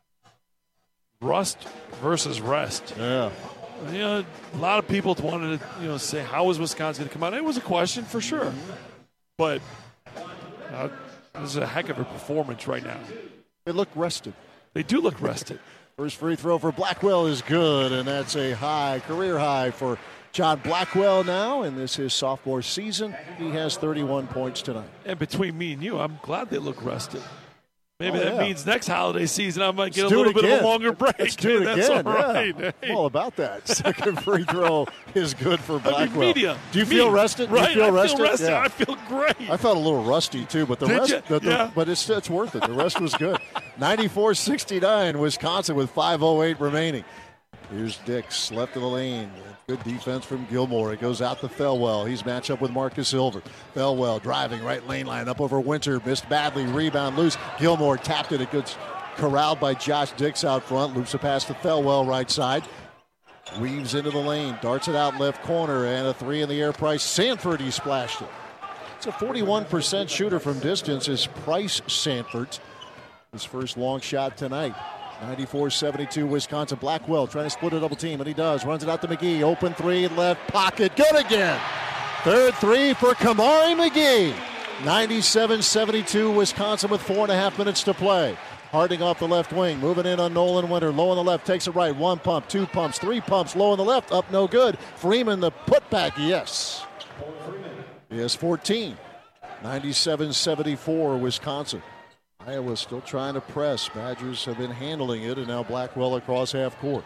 Speaker 2: Rust versus rest.
Speaker 1: Yeah.
Speaker 2: You know, a lot of people wanted to, you know, say, how is Wisconsin going to come out? It was a question for sure. But uh, this is a heck of a performance right now.
Speaker 1: They look rested.
Speaker 2: They do look rested.
Speaker 1: First free throw for Blackwell is good, and that's a high, career high for John Blackwell now. In this his sophomore season, he has thirty-one points tonight.
Speaker 2: And between me and you, I'm glad they look rested. Maybe
Speaker 1: oh,
Speaker 2: that
Speaker 1: yeah.
Speaker 2: means next holiday season I might get
Speaker 1: Let's
Speaker 2: a little bit
Speaker 1: again.
Speaker 2: of a longer break.
Speaker 1: Let's do it
Speaker 2: That's
Speaker 1: again.
Speaker 2: all right.
Speaker 1: Yeah.
Speaker 2: Hey.
Speaker 1: I'm all about that. Second free throw is good for Blackwell.
Speaker 2: I mean, media.
Speaker 1: Do you
Speaker 2: Me.
Speaker 1: feel rested? Do
Speaker 2: right.
Speaker 1: you feel
Speaker 2: I
Speaker 1: rested?
Speaker 2: feel rested.
Speaker 1: Yeah.
Speaker 2: I feel great.
Speaker 1: I felt a little rusty too, but the
Speaker 2: Did
Speaker 1: rest,
Speaker 2: you?
Speaker 1: the, the,
Speaker 2: Yeah.
Speaker 1: but it's it's worth it. The rest was good. ninety-four sixty-nine Wisconsin with five oh eight remaining. Here's Dix left of the lane. Good defense from Gilmore. It goes out to Thelwell. He's matched up with Marcus Silver. Thelwell driving right lane line up over Winter. Missed badly. Rebound loose. Gilmore tapped it. It gets corralled by Josh Dix out front. Loops a pass to Thelwell right side. Weaves into the lane. Darts it out left corner. And a three in the air. Price Sanford, he splashed it. It's a forty-one percent shooter from distance is Price Sanford. His first long shot tonight. ninety-four seventy-two Wisconsin. Blackwell trying to split a double team, and he does. Runs it out to McGee. Open three, left pocket. Good again. Third three for Kamari McGee. ninety-seven seventy-two Wisconsin with four and a half minutes to play. Harding off the left wing. Moving in on Nolan Winter. Low on the left. Takes it right. One pump, two pumps, three pumps. Low on the left. Up no good. Freeman the putback. Yes. He has fourteen. ninety-seven seventy-four Wisconsin. Iowa still trying to press. Badgers have been handling it, and now Blackwell across half court.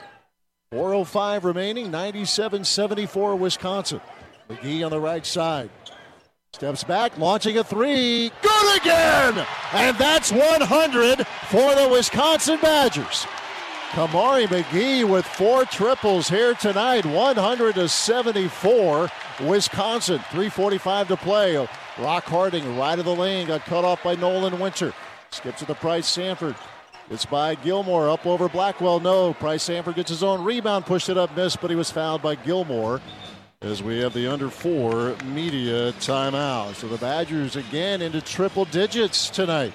Speaker 1: four oh five remaining, ninety-seven seventy-four Wisconsin. McGee on the right side. Steps back, launching a three. Good again! And that's one hundred for the Wisconsin Badgers. Kamari McGee with four triples here tonight. one hundred to seventy-four Wisconsin. three forty-five to play. Rock Harding right of the lane. Got cut off by Nolan Winter. Skips it to Price Sanford. It's by Gilmore. Up over Blackwell. No. Price Sanford gets his own rebound. Pushed it up. Missed, but he was fouled by Gilmore. As we have the under four media timeout. So the Badgers again into triple digits tonight.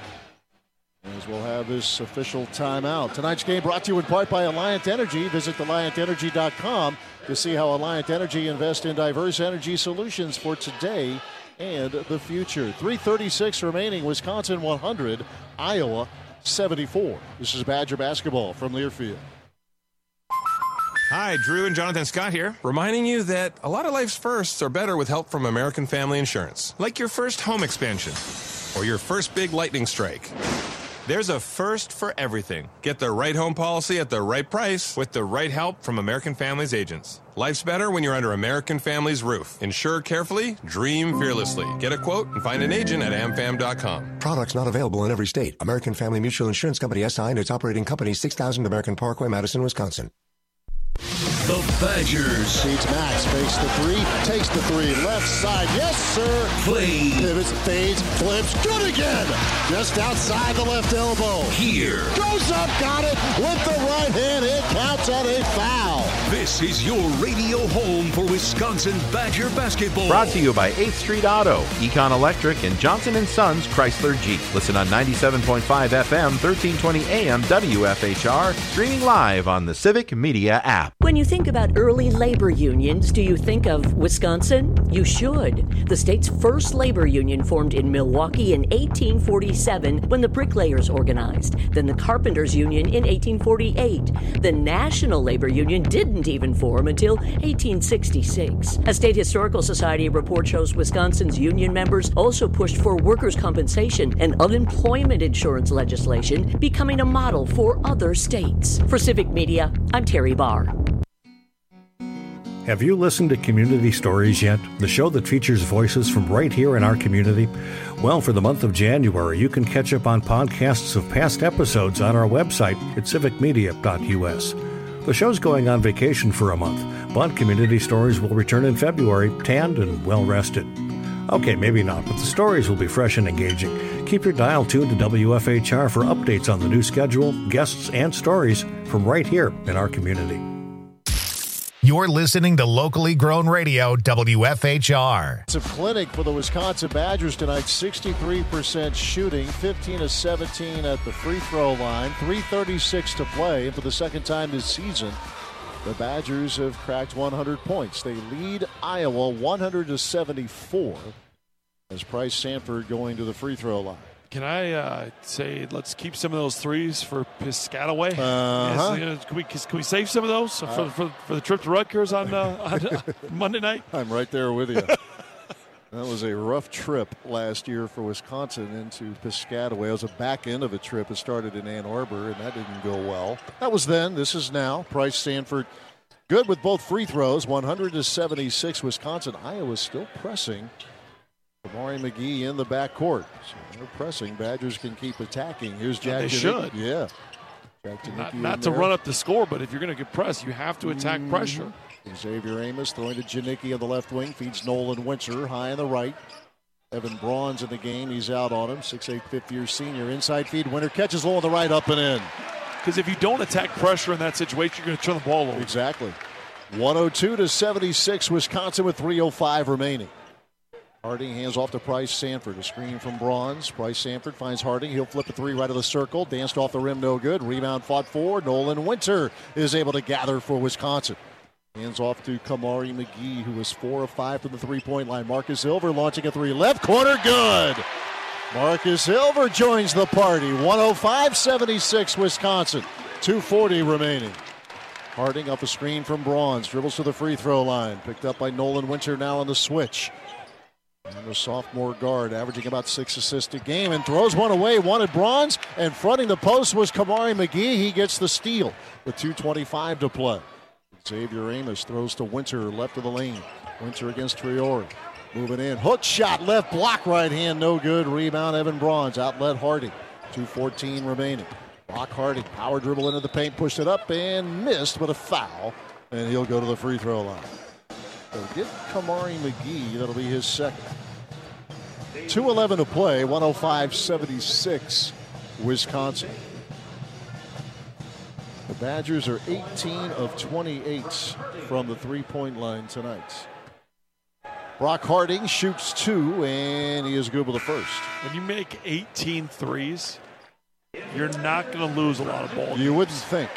Speaker 1: As we'll have this official timeout. Tonight's game brought to you in part by Alliant Energy. Visit alliant energy dot com to see how Alliant Energy invests in diverse energy solutions for today and the future. three thirty-six remaining. Wisconsin one hundred, Iowa seventy-four. This is Badger basketball from Learfield.
Speaker 14: Hi, Drew and Jonathan Scott here, reminding you that a lot of life's firsts are better with help from American Family Insurance. Like your first home expansion, or your first big lightning strike, There's a first for everything. Get the right home policy at the right price with the right help from American Families agents. Life's better when you're under American Families roof. Insure carefully, dream fearlessly. Get a quote and find an agent at am fam dot com.
Speaker 15: Products not available in every state. American Family Mutual Insurance Company S I and its operating company, six thousand American Parkway, Madison, Wisconsin.
Speaker 16: The Badgers.
Speaker 1: Feeds Max, fakes the three, takes the three, left side, yes sir.
Speaker 16: Play.
Speaker 1: Pivots, fades, flips, good again. Just outside the left elbow.
Speaker 16: Here.
Speaker 1: Goes up, got it, with the right hand, it counts at a foul.
Speaker 16: This is your radio home for Wisconsin Badger basketball.
Speaker 17: Brought to you by eighth Street Auto, Econ Electric, and Johnson and Sons Chrysler Jeep. Listen on ninety-seven point five F M, thirteen twenty A M W F H R, streaming live on the Civic Media app.
Speaker 18: When you think about early labor unions, do you think of Wisconsin? You should. The state's first labor union formed in Milwaukee in eighteen forty-seven when the bricklayers organized. Then the carpenters union in eighteen forty-eight. The National Labor Union didn't even form until eighteen sixty-six. A State Historical Society report shows Wisconsin's union members also pushed for workers' compensation and unemployment insurance legislation, becoming a model for other states. For Civic Media, I'm Terry Barr.
Speaker 19: Have you listened to Community Stories yet? The show that features voices from right here in our community? Well, for the month of January, you can catch up on podcasts of past episodes on our website at civic media dot U S. The show's going on vacation for a month, but Community Stories will return in February, tanned and well-rested. Okay, maybe not, but the stories will be fresh and engaging. Keep your dial tuned to W F H R for updates on the new schedule, guests, and stories from right here in our community.
Speaker 7: You're listening to locally grown radio, W F H R.
Speaker 1: It's a clinic for the Wisconsin Badgers tonight. sixty-three percent shooting, fifteen of seventeen at the free throw line, three thirty-six to play. And for the second time this season, the Badgers have cracked one hundred points. They lead Iowa one hundred to seventy-four as Price Sanford going to the free throw line.
Speaker 2: Can I uh, say let's keep some of those threes for Piscataway?
Speaker 1: Uh-huh.
Speaker 2: Yes, you know, can, we, can we save some of those uh, for, for, for the trip to Rutgers on, uh, on uh, Monday night?
Speaker 1: I'm right there with you. That was a rough trip last year for Wisconsin into Piscataway. It was a back end of a trip. It started in Ann Arbor, and that didn't go well. That was then. This is now. Price Sanford good with both free throws, one hundred to seventy-six. Wisconsin. Iowa still pressing. Kamari McGee in the backcourt. So they're pressing. Badgers can keep attacking. Here's Jack.
Speaker 2: They should.
Speaker 1: Yeah. Jack
Speaker 2: not not to run up the score, but if you're going to get pressed, you have to attack
Speaker 1: mm-hmm.
Speaker 2: pressure.
Speaker 1: Xavier Amos throwing to Janicki on the left wing. Feeds Nolan Winter high on the right. Evan Braun's in the game. He's out on him. six eight, fifth-year senior. Inside feed. Winter catches low on the right, up and in.
Speaker 2: Because if you don't attack pressure in that situation, you're going to turn the ball over.
Speaker 1: Exactly. one oh two to seventy-six. Wisconsin with three oh five remaining. Harding hands off to Price Sanford. A screen from Bronze. Price Sanford finds Harding. He'll flip a three right of the circle. Danced off the rim, no good. Rebound fought for. Nolan Winter is able to gather for Wisconsin. Hands off to Kamari McGee, who was four of five from the three-point line. Marcus Silver launching a three. Left corner, good. Marcus Silver joins the party. one oh five seventy-six Wisconsin. two forty remaining. Harding up a screen from Bronze. Dribbles to the free throw line. Picked up by Nolan Winter now on the switch. And the sophomore guard averaging about six assists a game and throws one away. Wanted Bronze, and fronting the post was Kamari McGee. He gets the steal with two twenty-five to play. Xavier Amos throws to Winter, left of the lane. Winter against Traore. Moving in. Hook shot, left block, right hand, no good. Rebound, Evan Bronze. Outlet Harding. two fourteen remaining. Block Harding. Power dribble into the paint, pushed it up and missed, but a foul. And he'll go to the free throw line. So get Kamari McGee. That'll be his second. two eleven to play. one oh five seventy-six Wisconsin. The Badgers are eighteen of twenty-eight from the three-point line tonight. Brock Harding shoots two, and he is good with the first.
Speaker 2: When you make eighteen threes, you're not going to lose a lot of ball games.
Speaker 1: You wouldn't think.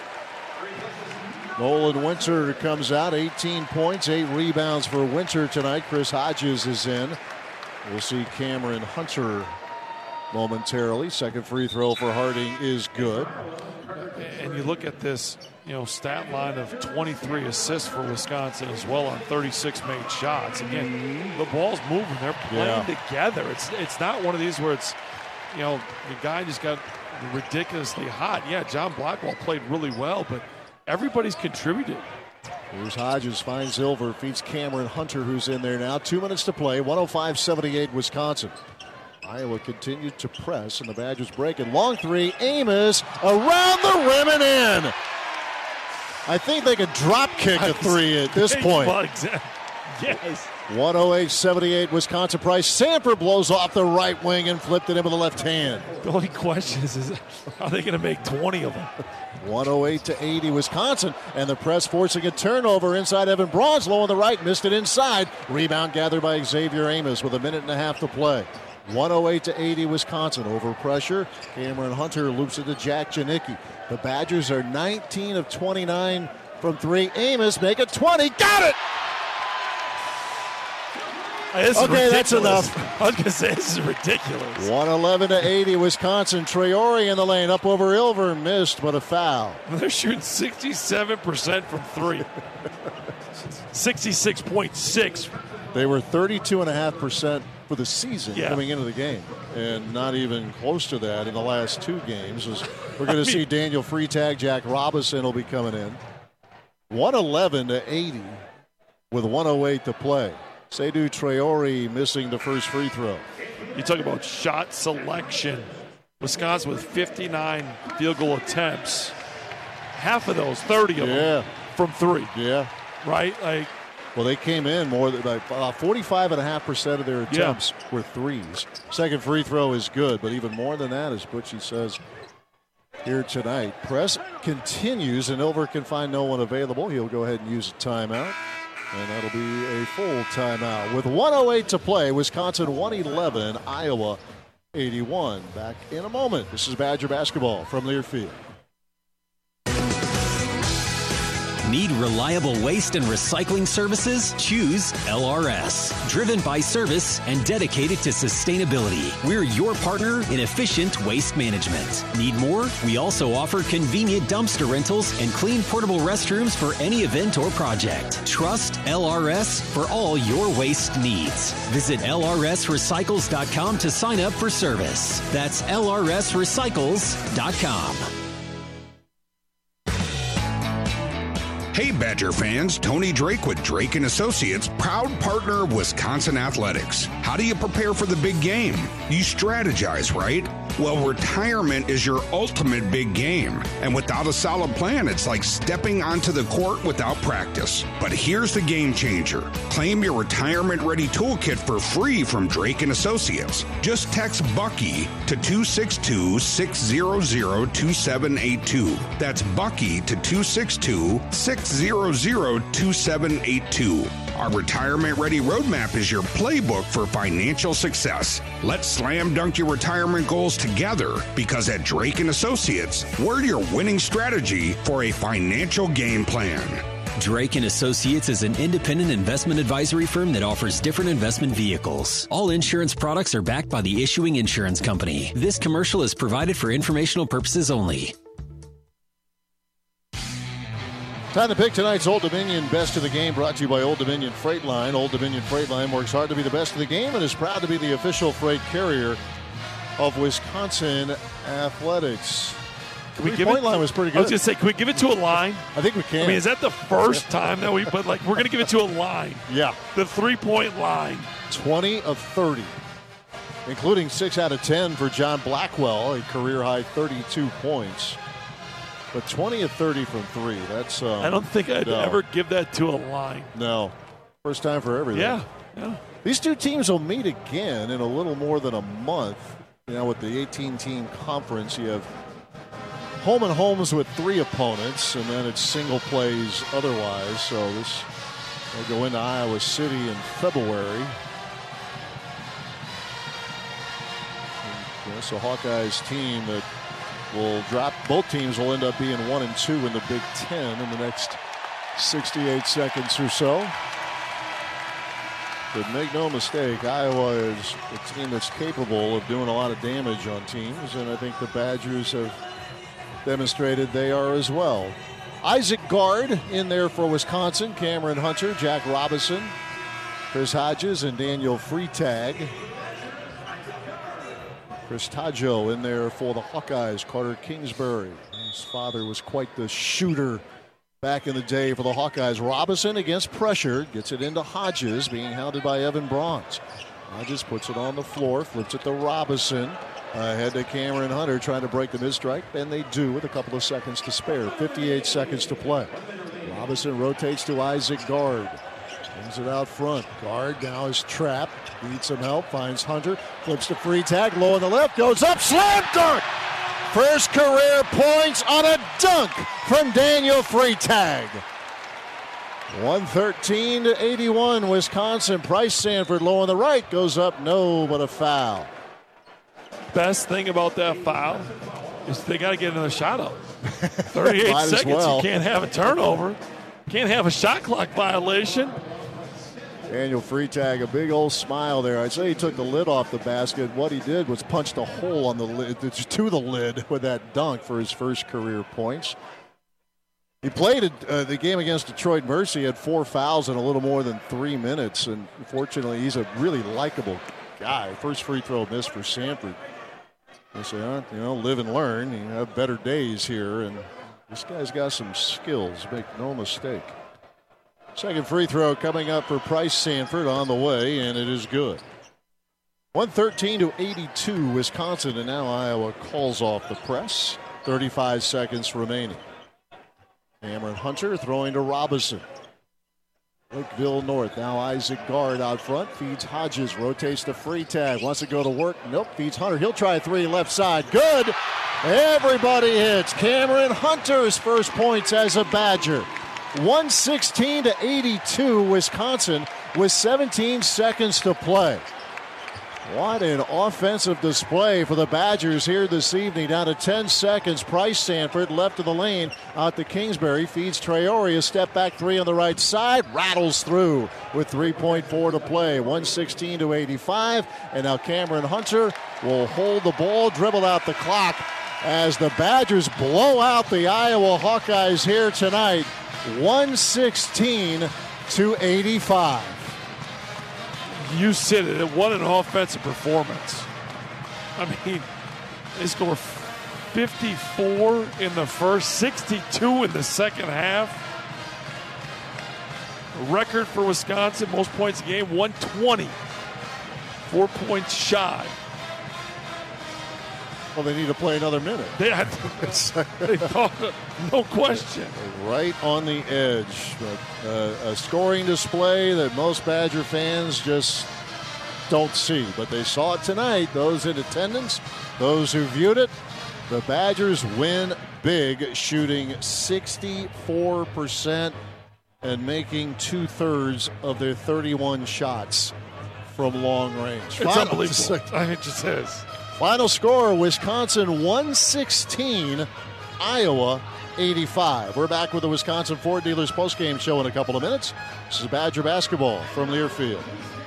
Speaker 1: Nolan Winter comes out, eighteen points, eight rebounds for Winter tonight. Chris Hodges is in. We'll see Cameron Hunter momentarily. Second free throw for Harding is good.
Speaker 2: And you look at this, you know, stat line of twenty-three assists for Wisconsin as well on thirty-six made shots. Again, the ball's moving. They're playing
Speaker 1: yeah.
Speaker 2: together. It's it's not one of these where it's, you know, the guy just got ridiculously hot. Yeah, John Blackwell played really well, but everybody's contributed.
Speaker 1: Here's Hodges, finds Ilver, feeds Cameron Hunter, who's in there now. Two minutes to play, one oh five seventy-eight Wisconsin. Iowa continued to press, and the Badgers break it. Long three, Amos around the rim and in. I think they could drop kick a three at this point.
Speaker 2: Yes.
Speaker 1: one oh eight seventy-eight Wisconsin. Price Sanford blows off the right wing and flipped it in with the left hand.
Speaker 2: The only question is, is are they going to make twenty of them?
Speaker 1: one oh eight to eighty Wisconsin, and the press forcing a turnover inside. Evan Bronslow on the right, missed it inside. Rebound gathered by Xavier Amos with a minute and a half to play. one oh eight to eighty Wisconsin. Over pressure, Cameron Hunter loops it to Jack Janicki. The Badgers are nineteen of twenty-nine from three. Amos make it twenty. Got it!
Speaker 2: This
Speaker 1: okay,
Speaker 2: is
Speaker 1: that's enough.
Speaker 2: I was going to say, this is ridiculous.
Speaker 1: one eleven to eighty Wisconsin. Traore in the lane, up over Ilver, missed, but a foul.
Speaker 2: They're shooting sixty-seven percent from three. sixty-six point six.
Speaker 1: They were thirty-two point five percent for the season
Speaker 2: yeah.
Speaker 1: coming into the game, and not even close to that in the last two games. As we're going to see Daniel Freitag, Jack Robinson will be coming in. one eleven to eighty with one oh eight to play. Seydou Traore missing the first free throw.
Speaker 2: You talk about shot selection. Wisconsin with fifty-nine field goal attempts. Half of those, thirty of
Speaker 1: yeah.
Speaker 2: them, from three.
Speaker 1: Yeah.
Speaker 2: Right? Like,
Speaker 1: well, they came in more than like uh, forty-five point five percent of their attempts yeah. were threes. Second free throw is good, but even more than that, as Butchie says here tonight. Press continues, and Ilver can find no one available. He'll go ahead and use a timeout. And that'll be a full timeout. With one oh eight to play, Wisconsin one eleven, Iowa eighty-one. Back in a moment. This is Badger basketball from Learfield.
Speaker 20: Need reliable waste and recycling services? Choose L R S. Driven by service and dedicated to sustainability, we're your partner in efficient waste management. Need more? We also offer convenient dumpster rentals and clean portable restrooms for any event or project. Trust L R S for all your waste needs. Visit L R S recycles dot com to sign up for service. That's L R S recycles dot com.
Speaker 21: Hey Badger fans, Tony Drake with Drake and Associates, proud partner of Wisconsin Athletics. How do you prepare for the big game? You strategize, right? Well, retirement is your ultimate big game. And without a solid plan, it's like stepping onto the court without practice. But here's the game changer. Claim your retirement-ready toolkit for free from Drake and Associates. Just text Bucky to two six two, six hundred, two seven eight two. That's Bucky to two six two, six hundred, two seven eight two. Our retirement-ready roadmap is your playbook for financial success. Let's slam dunk your retirement goals together, because at Drake and Associates, we're your winning strategy for a financial game plan.
Speaker 20: Drake and Associates is an independent investment advisory firm that offers different investment vehicles. All insurance products are backed by the issuing insurance company. This commercial is provided for informational purposes only.
Speaker 1: Time to pick tonight's Old Dominion Best of the Game, brought to you by Old Dominion Freight Line. Old Dominion Freight Line works hard to be the best of the game and is proud to be the official freight carrier of Wisconsin Athletics.
Speaker 2: Can we
Speaker 1: the
Speaker 2: give
Speaker 1: point
Speaker 2: it,
Speaker 1: line was pretty good.
Speaker 2: I was going to say, can we give it to a line?
Speaker 1: I think we can.
Speaker 2: I mean, is that the first time that we, but like, we're going to give it to a line.
Speaker 1: Yeah.
Speaker 2: The three-point line.
Speaker 1: twenty of thirty, including six out of ten for John Blackwell, a career-high thirty-two points. But twenty of thirty from three, that's... Um,
Speaker 2: I don't think I'd
Speaker 1: no.
Speaker 2: ever give that to a line.
Speaker 1: No. First time for everything.
Speaker 2: Yeah, yeah.
Speaker 1: These two teams will meet again in a little more than a month. You know, with the eighteen-team conference, you have home and homes with three opponents, and then it's single plays otherwise. So this will go into Iowa City in February. And, so Hawkeyes team that will drop, both teams will end up being one and two in the Big Ten in the next sixty-eight seconds or so. But make no mistake, Iowa is a team that's capable of doing a lot of damage on teams, and I think the Badgers have demonstrated they are as well. Isaac Guard in there for Wisconsin, Cameron Hunter, Jack Robinson, Chris Hodges, and Daniel Freitag. Chris Taggio in there for the Hawkeyes. Carter Kingsbury. His father was quite the shooter back in the day for the Hawkeyes. Robinson against pressure. Gets it into Hodges, being hounded by Evan Bronze. Hodges puts it on the floor, flips it to Robinson. Ahead to Cameron Hunter trying to break the mid-strike, and they do with a couple of seconds to spare. fifty-eight seconds to play. Robinson rotates to Isaac Gard. Brings it out front. Gard now is trapped. Needs some help. Finds Hunter. Flips the free tag. Low on the left. Goes up. Slam dunk. First career points on a dunk from Daniel Freitag. one thirteen to eighty-one, Wisconsin. Price Sanford low on the right. Goes up. No, but a foul.
Speaker 2: Best thing about that foul is they got to get another shot up. thirty-eight seconds. Well. You can't have a turnover. Can't have a shot clock violation.
Speaker 1: Daniel Freitag, a big old smile there. I'd say he took the lid off the basket. What he did was punched a hole on the lid, to the lid with that dunk for his first career points. He played uh, the game against Detroit Mercy, had four fouls in a little more than three minutes, and fortunately he's a really likable guy. First free throw missed for Sanford. They say, huh, you know, live and learn. You have better days here, and this guy's got some skills, make no mistake. Second free throw coming up for Price Sanford on the way, and it is good. one thirteen to eighty-two, Wisconsin, and now Iowa calls off the press. thirty-five seconds remaining. Cameron Hunter throwing to Robinson. Lakeville North, now Isaac Gard out front, feeds Hodges, rotates to Freitag, wants to go to work, nope, feeds Hunter, he'll try a three left side, good! Everybody hits. Cameron Hunter's first points as a Badger. one sixteen to eighty-two, Wisconsin with seventeen seconds to play. What an offensive display for the Badgers here this evening. Down to ten seconds. Price Sanford left of the lane out to Kingsbury. Feeds Traore. A step back three on the right side. Rattles through with three point four to play. one sixteen to eighty-five. And now Cameron Hunter will hold the ball, dribble out the clock as the Badgers blow out the Iowa Hawkeyes here tonight. one sixteen to eighty-five.
Speaker 2: You said it. What an offensive performance. I mean, they score fifty-four in the first, sixty-two in the second half. A record for Wisconsin, most points a game, one twenty. Four points shy.
Speaker 1: Well, they need to play another minute.
Speaker 2: They, they thought, no question.
Speaker 1: Right on the edge. But, uh, a scoring display that most Badger fans just don't see. But they saw it tonight. Those in attendance, those who viewed it. The Badgers win big, shooting sixty-four percent and making two-thirds of their thirty-one shots from long range.
Speaker 2: It's
Speaker 1: Final,
Speaker 2: unbelievable. I mean, it just is.
Speaker 1: Final score, Wisconsin one sixteen, Iowa eighty-five. We're back with the Wisconsin Ford Dealers postgame show in a couple of minutes. This is Badger basketball from Learfield.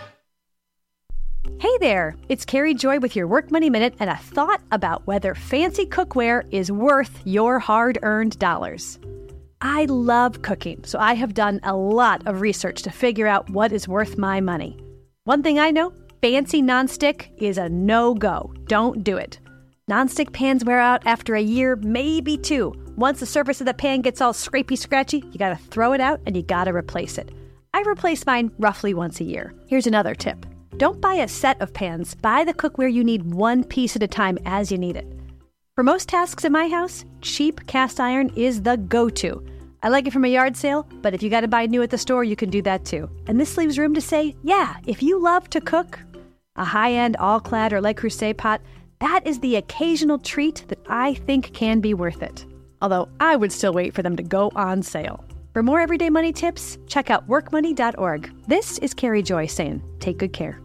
Speaker 3: Hey there, it's Carrie Joy with your Work Money Minute and a thought about whether fancy cookware is worth your hard-earned dollars. I love cooking, so I have done a lot of research to figure out what is worth my money. One thing I know, fancy nonstick is a no-go. Don't do it. Nonstick pans wear out after a year, maybe two. Once the surface of the pan gets all scrapey-scratchy, you gotta throw it out and you gotta replace it. I replace mine roughly once a year. Here's another tip. Don't buy a set of pans. Buy the cookware you need one piece at a time as you need it. For most tasks in my house, cheap cast iron is the go-to. I like it from a yard sale, but if you gotta buy new at the store, you can do that too. And this leaves room to say, yeah, if you love to cook, a high-end all-clad or Le Creuset pot, that is the occasional treat that I think can be worth it. Although I would still wait for them to go on sale. For more everyday money tips, check out work money dot org. This is Carrie Joy saying, take good care.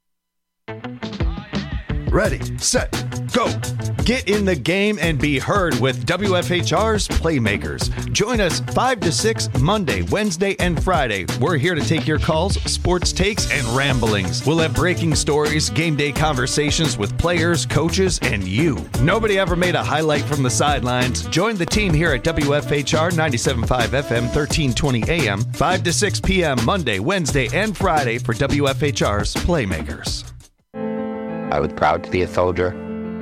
Speaker 22: Ready, set, go. Get in the game and be heard with W F H R's Playmakers. Join us five to six Monday, Wednesday, and Friday. We're here to take your calls, sports takes, and ramblings. We'll have breaking stories, game day conversations with players, coaches, and you. Nobody ever made a highlight from the sidelines. Join the team here at W F H R ninety-seven point five F M, thirteen twenty A M, five to six P M Monday, Wednesday, and Friday for W F H R's Playmakers.
Speaker 23: I was proud to be a soldier.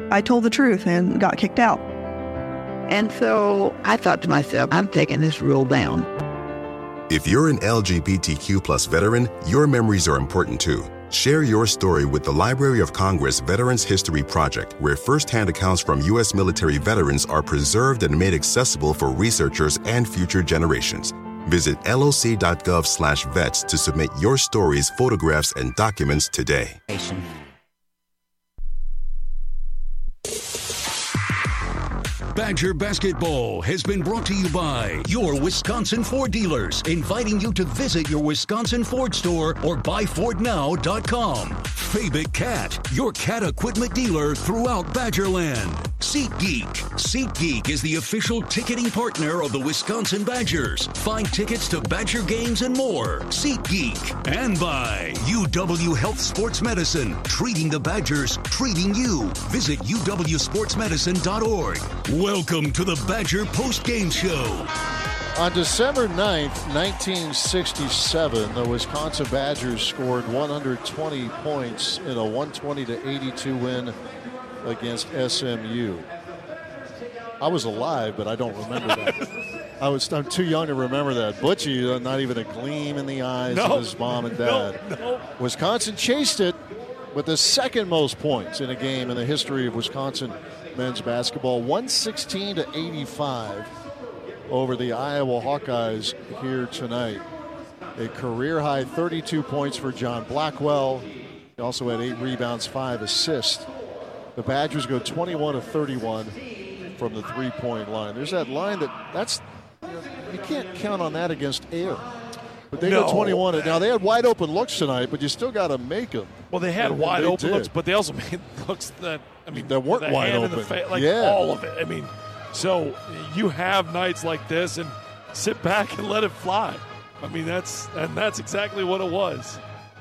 Speaker 4: I told the truth and got kicked out.
Speaker 5: And so I thought to myself, I'm taking this rule down.
Speaker 23: If you're an L G B T Q plus veteran, your memories are important too. Share your story with the Library of Congress Veterans History Project, where firsthand accounts from U S military veterans are preserved and made accessible for researchers and future generations. Visit loc.gov slash vets to submit your stories, photographs, and documents today.
Speaker 16: Badger Basketball has been brought to you by your Wisconsin Ford dealers, inviting you to visit your Wisconsin Ford store or buy ford now dot com. Fabic Cat, your cat equipment dealer throughout Badgerland. SeatGeek. SeatGeek is the official ticketing partner of the Wisconsin Badgers. Find tickets to Badger games and more. SeatGeek. And by U W Health Sports Medicine, treating the Badgers, treating you. Visit u w sports medicine dot org. Welcome to the Badger Post-Game Show.
Speaker 1: On December ninth, nineteen sixty-seven, the Wisconsin Badgers scored one hundred twenty points in a one twenty to eighty-two win against S M U. I was alive, but I don't remember that. I was I'm too young to remember that. Butchie, not even a gleam in the eyes
Speaker 2: no,
Speaker 1: of his mom and dad.
Speaker 2: No, no.
Speaker 1: Wisconsin chased it with the second most points in a game in the history of Wisconsin men's basketball, one sixteen to eighty-five over the Iowa Hawkeyes here tonight. A career-high thirty-two points for John Blackwell. He also had eight rebounds, five assists. The Badgers go twenty-one of thirty-one from the three-point line. There's that line that that's you, know, you can't count on that against air. But they
Speaker 2: no.
Speaker 1: go twenty-one. Now, they had wide open looks tonight, but you still got to make them.
Speaker 2: Well, they had
Speaker 1: and,
Speaker 2: wide
Speaker 1: and they
Speaker 2: open
Speaker 1: did.
Speaker 2: looks, but they also made looks that, I mean,
Speaker 1: that weren't
Speaker 2: the
Speaker 1: wide
Speaker 2: hand
Speaker 1: open.
Speaker 2: In the fa- like
Speaker 1: yeah.
Speaker 2: all of it. I mean, so you have nights like this and sit back and let it fly. I mean, that's and that's exactly what it was.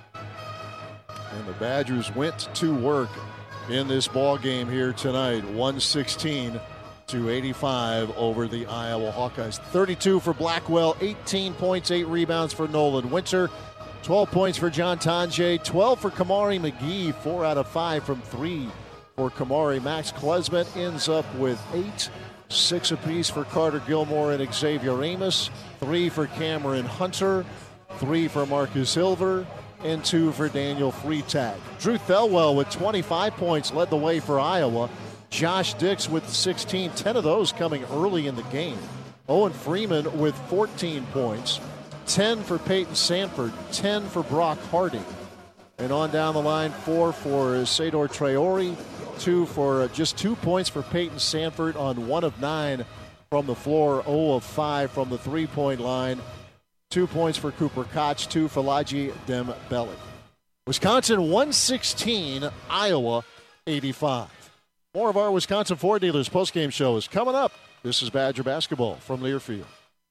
Speaker 1: And the Badgers went to work in this ball game here tonight, one sixteen to eighty-five over the Iowa Hawkeyes. thirty-two for Blackwell, eighteen points, eight rebounds for Nolan Winter, twelve points for John Tonje, twelve for Kamari McGee, four out of five from three for Kamari. Max Klesmet ends up with eight, six apiece for Carter Gilmore and Xavier Amos, three for Cameron Hunter, three for Marcus Silver, and two for Daniel Freitag. Drew Thelwell with twenty-five points led the way for Iowa. Josh Dix with sixteen, ten of those coming early in the game. Owen Freeman with fourteen points, ten for Peyton Sanford, ten for Brock Harding. And on down the line, four for Sador Traore, two for uh, just two points for Peyton Sanford on one of nine from the floor, zero of five from the three-point line. Two points for Cooper Koch, two for Laji Dembele. Wisconsin one sixteen, Iowa eighty-five. More of our Wisconsin Ford Dealers postgame show is coming up. This is Badger Basketball from Learfield.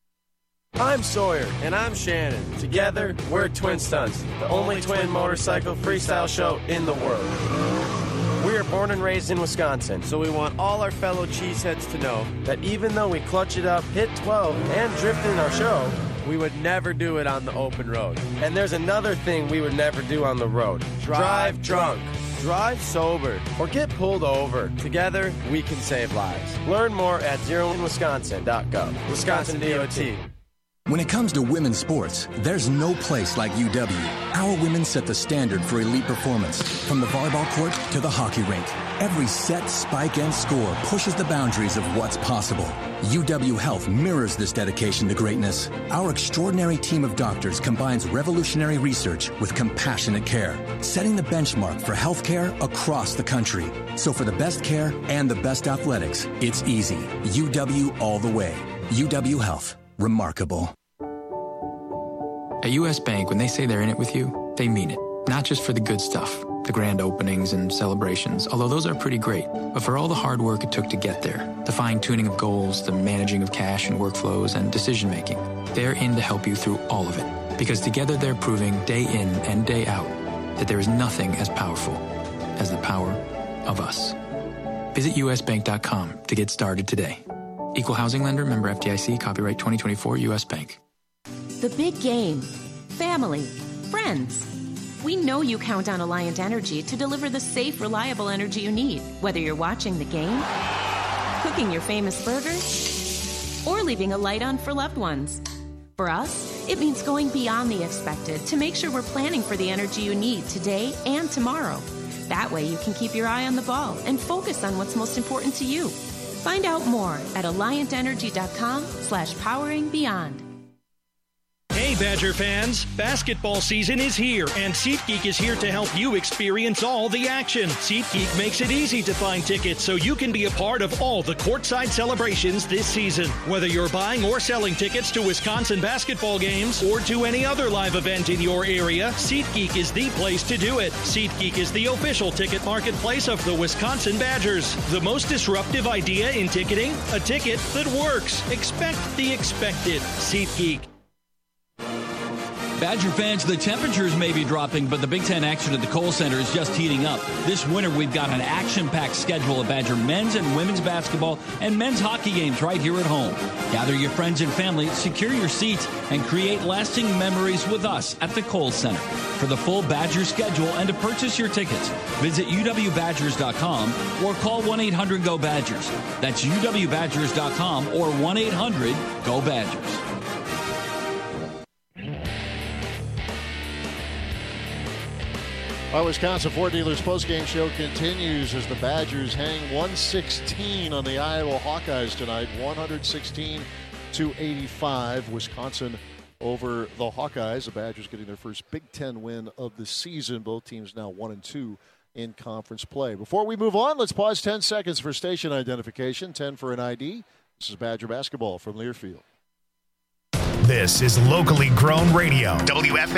Speaker 6: I'm Sawyer. And I'm Shannon. Together, we're Twin Stunts, the only twin motorcycle freestyle show in the world. We are born and raised in Wisconsin, so we want all our fellow cheeseheads to know that even though we clutch it up, hit twelve, and drift in our show, we would never do it on the open road. And there's another thing we would never do on the road. Drive drunk. Drive sober or get pulled over. Together, we can save lives. Learn more at zero in wisconsin dot gov. Wisconsin D O T.
Speaker 24: When it comes to women's sports, there's no place like U W. Our women set the standard for elite performance, from the volleyball court to the hockey rink. Every set, spike, and score pushes the boundaries of what's possible. U W Health mirrors this dedication to greatness. Our extraordinary team of doctors combines revolutionary research with compassionate care, setting the benchmark for healthcare across the country. So for the best care and the best athletics, it's easy. U W all the way. U W Health. Remarkable.
Speaker 25: At U S. Bank, when they say they're in it with you, they mean it. Not just for the good stuff, the grand openings and celebrations, although those are pretty great, but for all the hard work it took to get there, the fine-tuning of goals, the managing of cash and workflows, and decision-making. They're in to help you through all of it, because together they're proving day in and day out that there is nothing as powerful as the power of us. Visit U S bank dot com to get started today. Equal housing lender, member F D I C, copyright twenty twenty-four, U S. Bank.
Speaker 26: The big game. Family. Friends.
Speaker 8: We know you count on Alliant Energy to deliver the safe, reliable energy you need, whether you're watching the game, cooking your famous burgers, or leaving a light on for loved ones. For us, it means going beyond the expected to make sure we're planning for the energy you need today and tomorrow. That way you can keep your eye on the ball and focus on what's most important to you. Find out more at alliantenergy.com slash powering beyond.
Speaker 9: Hey, Badger fans! Basketball season is here, and SeatGeek is here to help you experience all the action. SeatGeek makes it easy to find tickets so you can be a part of all the courtside celebrations this season. Whether you're buying or selling tickets to Wisconsin basketball games or to any other live event in your area, SeatGeek is the place to do it. SeatGeek is the official ticket marketplace of the Wisconsin Badgers. The most disruptive idea in ticketing? A ticket that works. Expect the expected. SeatGeek.
Speaker 10: Badger fans, the temperatures may be dropping, but the Big Ten action at the Kohl Center is just heating up. This winter, we've got an action-packed schedule of Badger men's and women's basketball and men's hockey games right here at home. Gather your friends and family, secure your seats, and create lasting memories with us at the Kohl Center. For the full Badger schedule and to purchase your tickets, visit U W Badgers dot com or call one eight hundred go Badgers. That's U W Badgers dot com or one eight hundred go Badgers.
Speaker 1: Our Wisconsin Ford Dealers postgame show continues as the Badgers hang one sixteen on the Iowa Hawkeyes tonight, one sixteen to eighty-five. Wisconsin over the Hawkeyes. The Badgers getting their first Big Ten win of the season. Both teams now one and two in conference play. Before we move on, let's pause ten seconds for station identification, ten for an I D. This is Badger basketball from Learfield.
Speaker 7: This is locally grown radio. W F A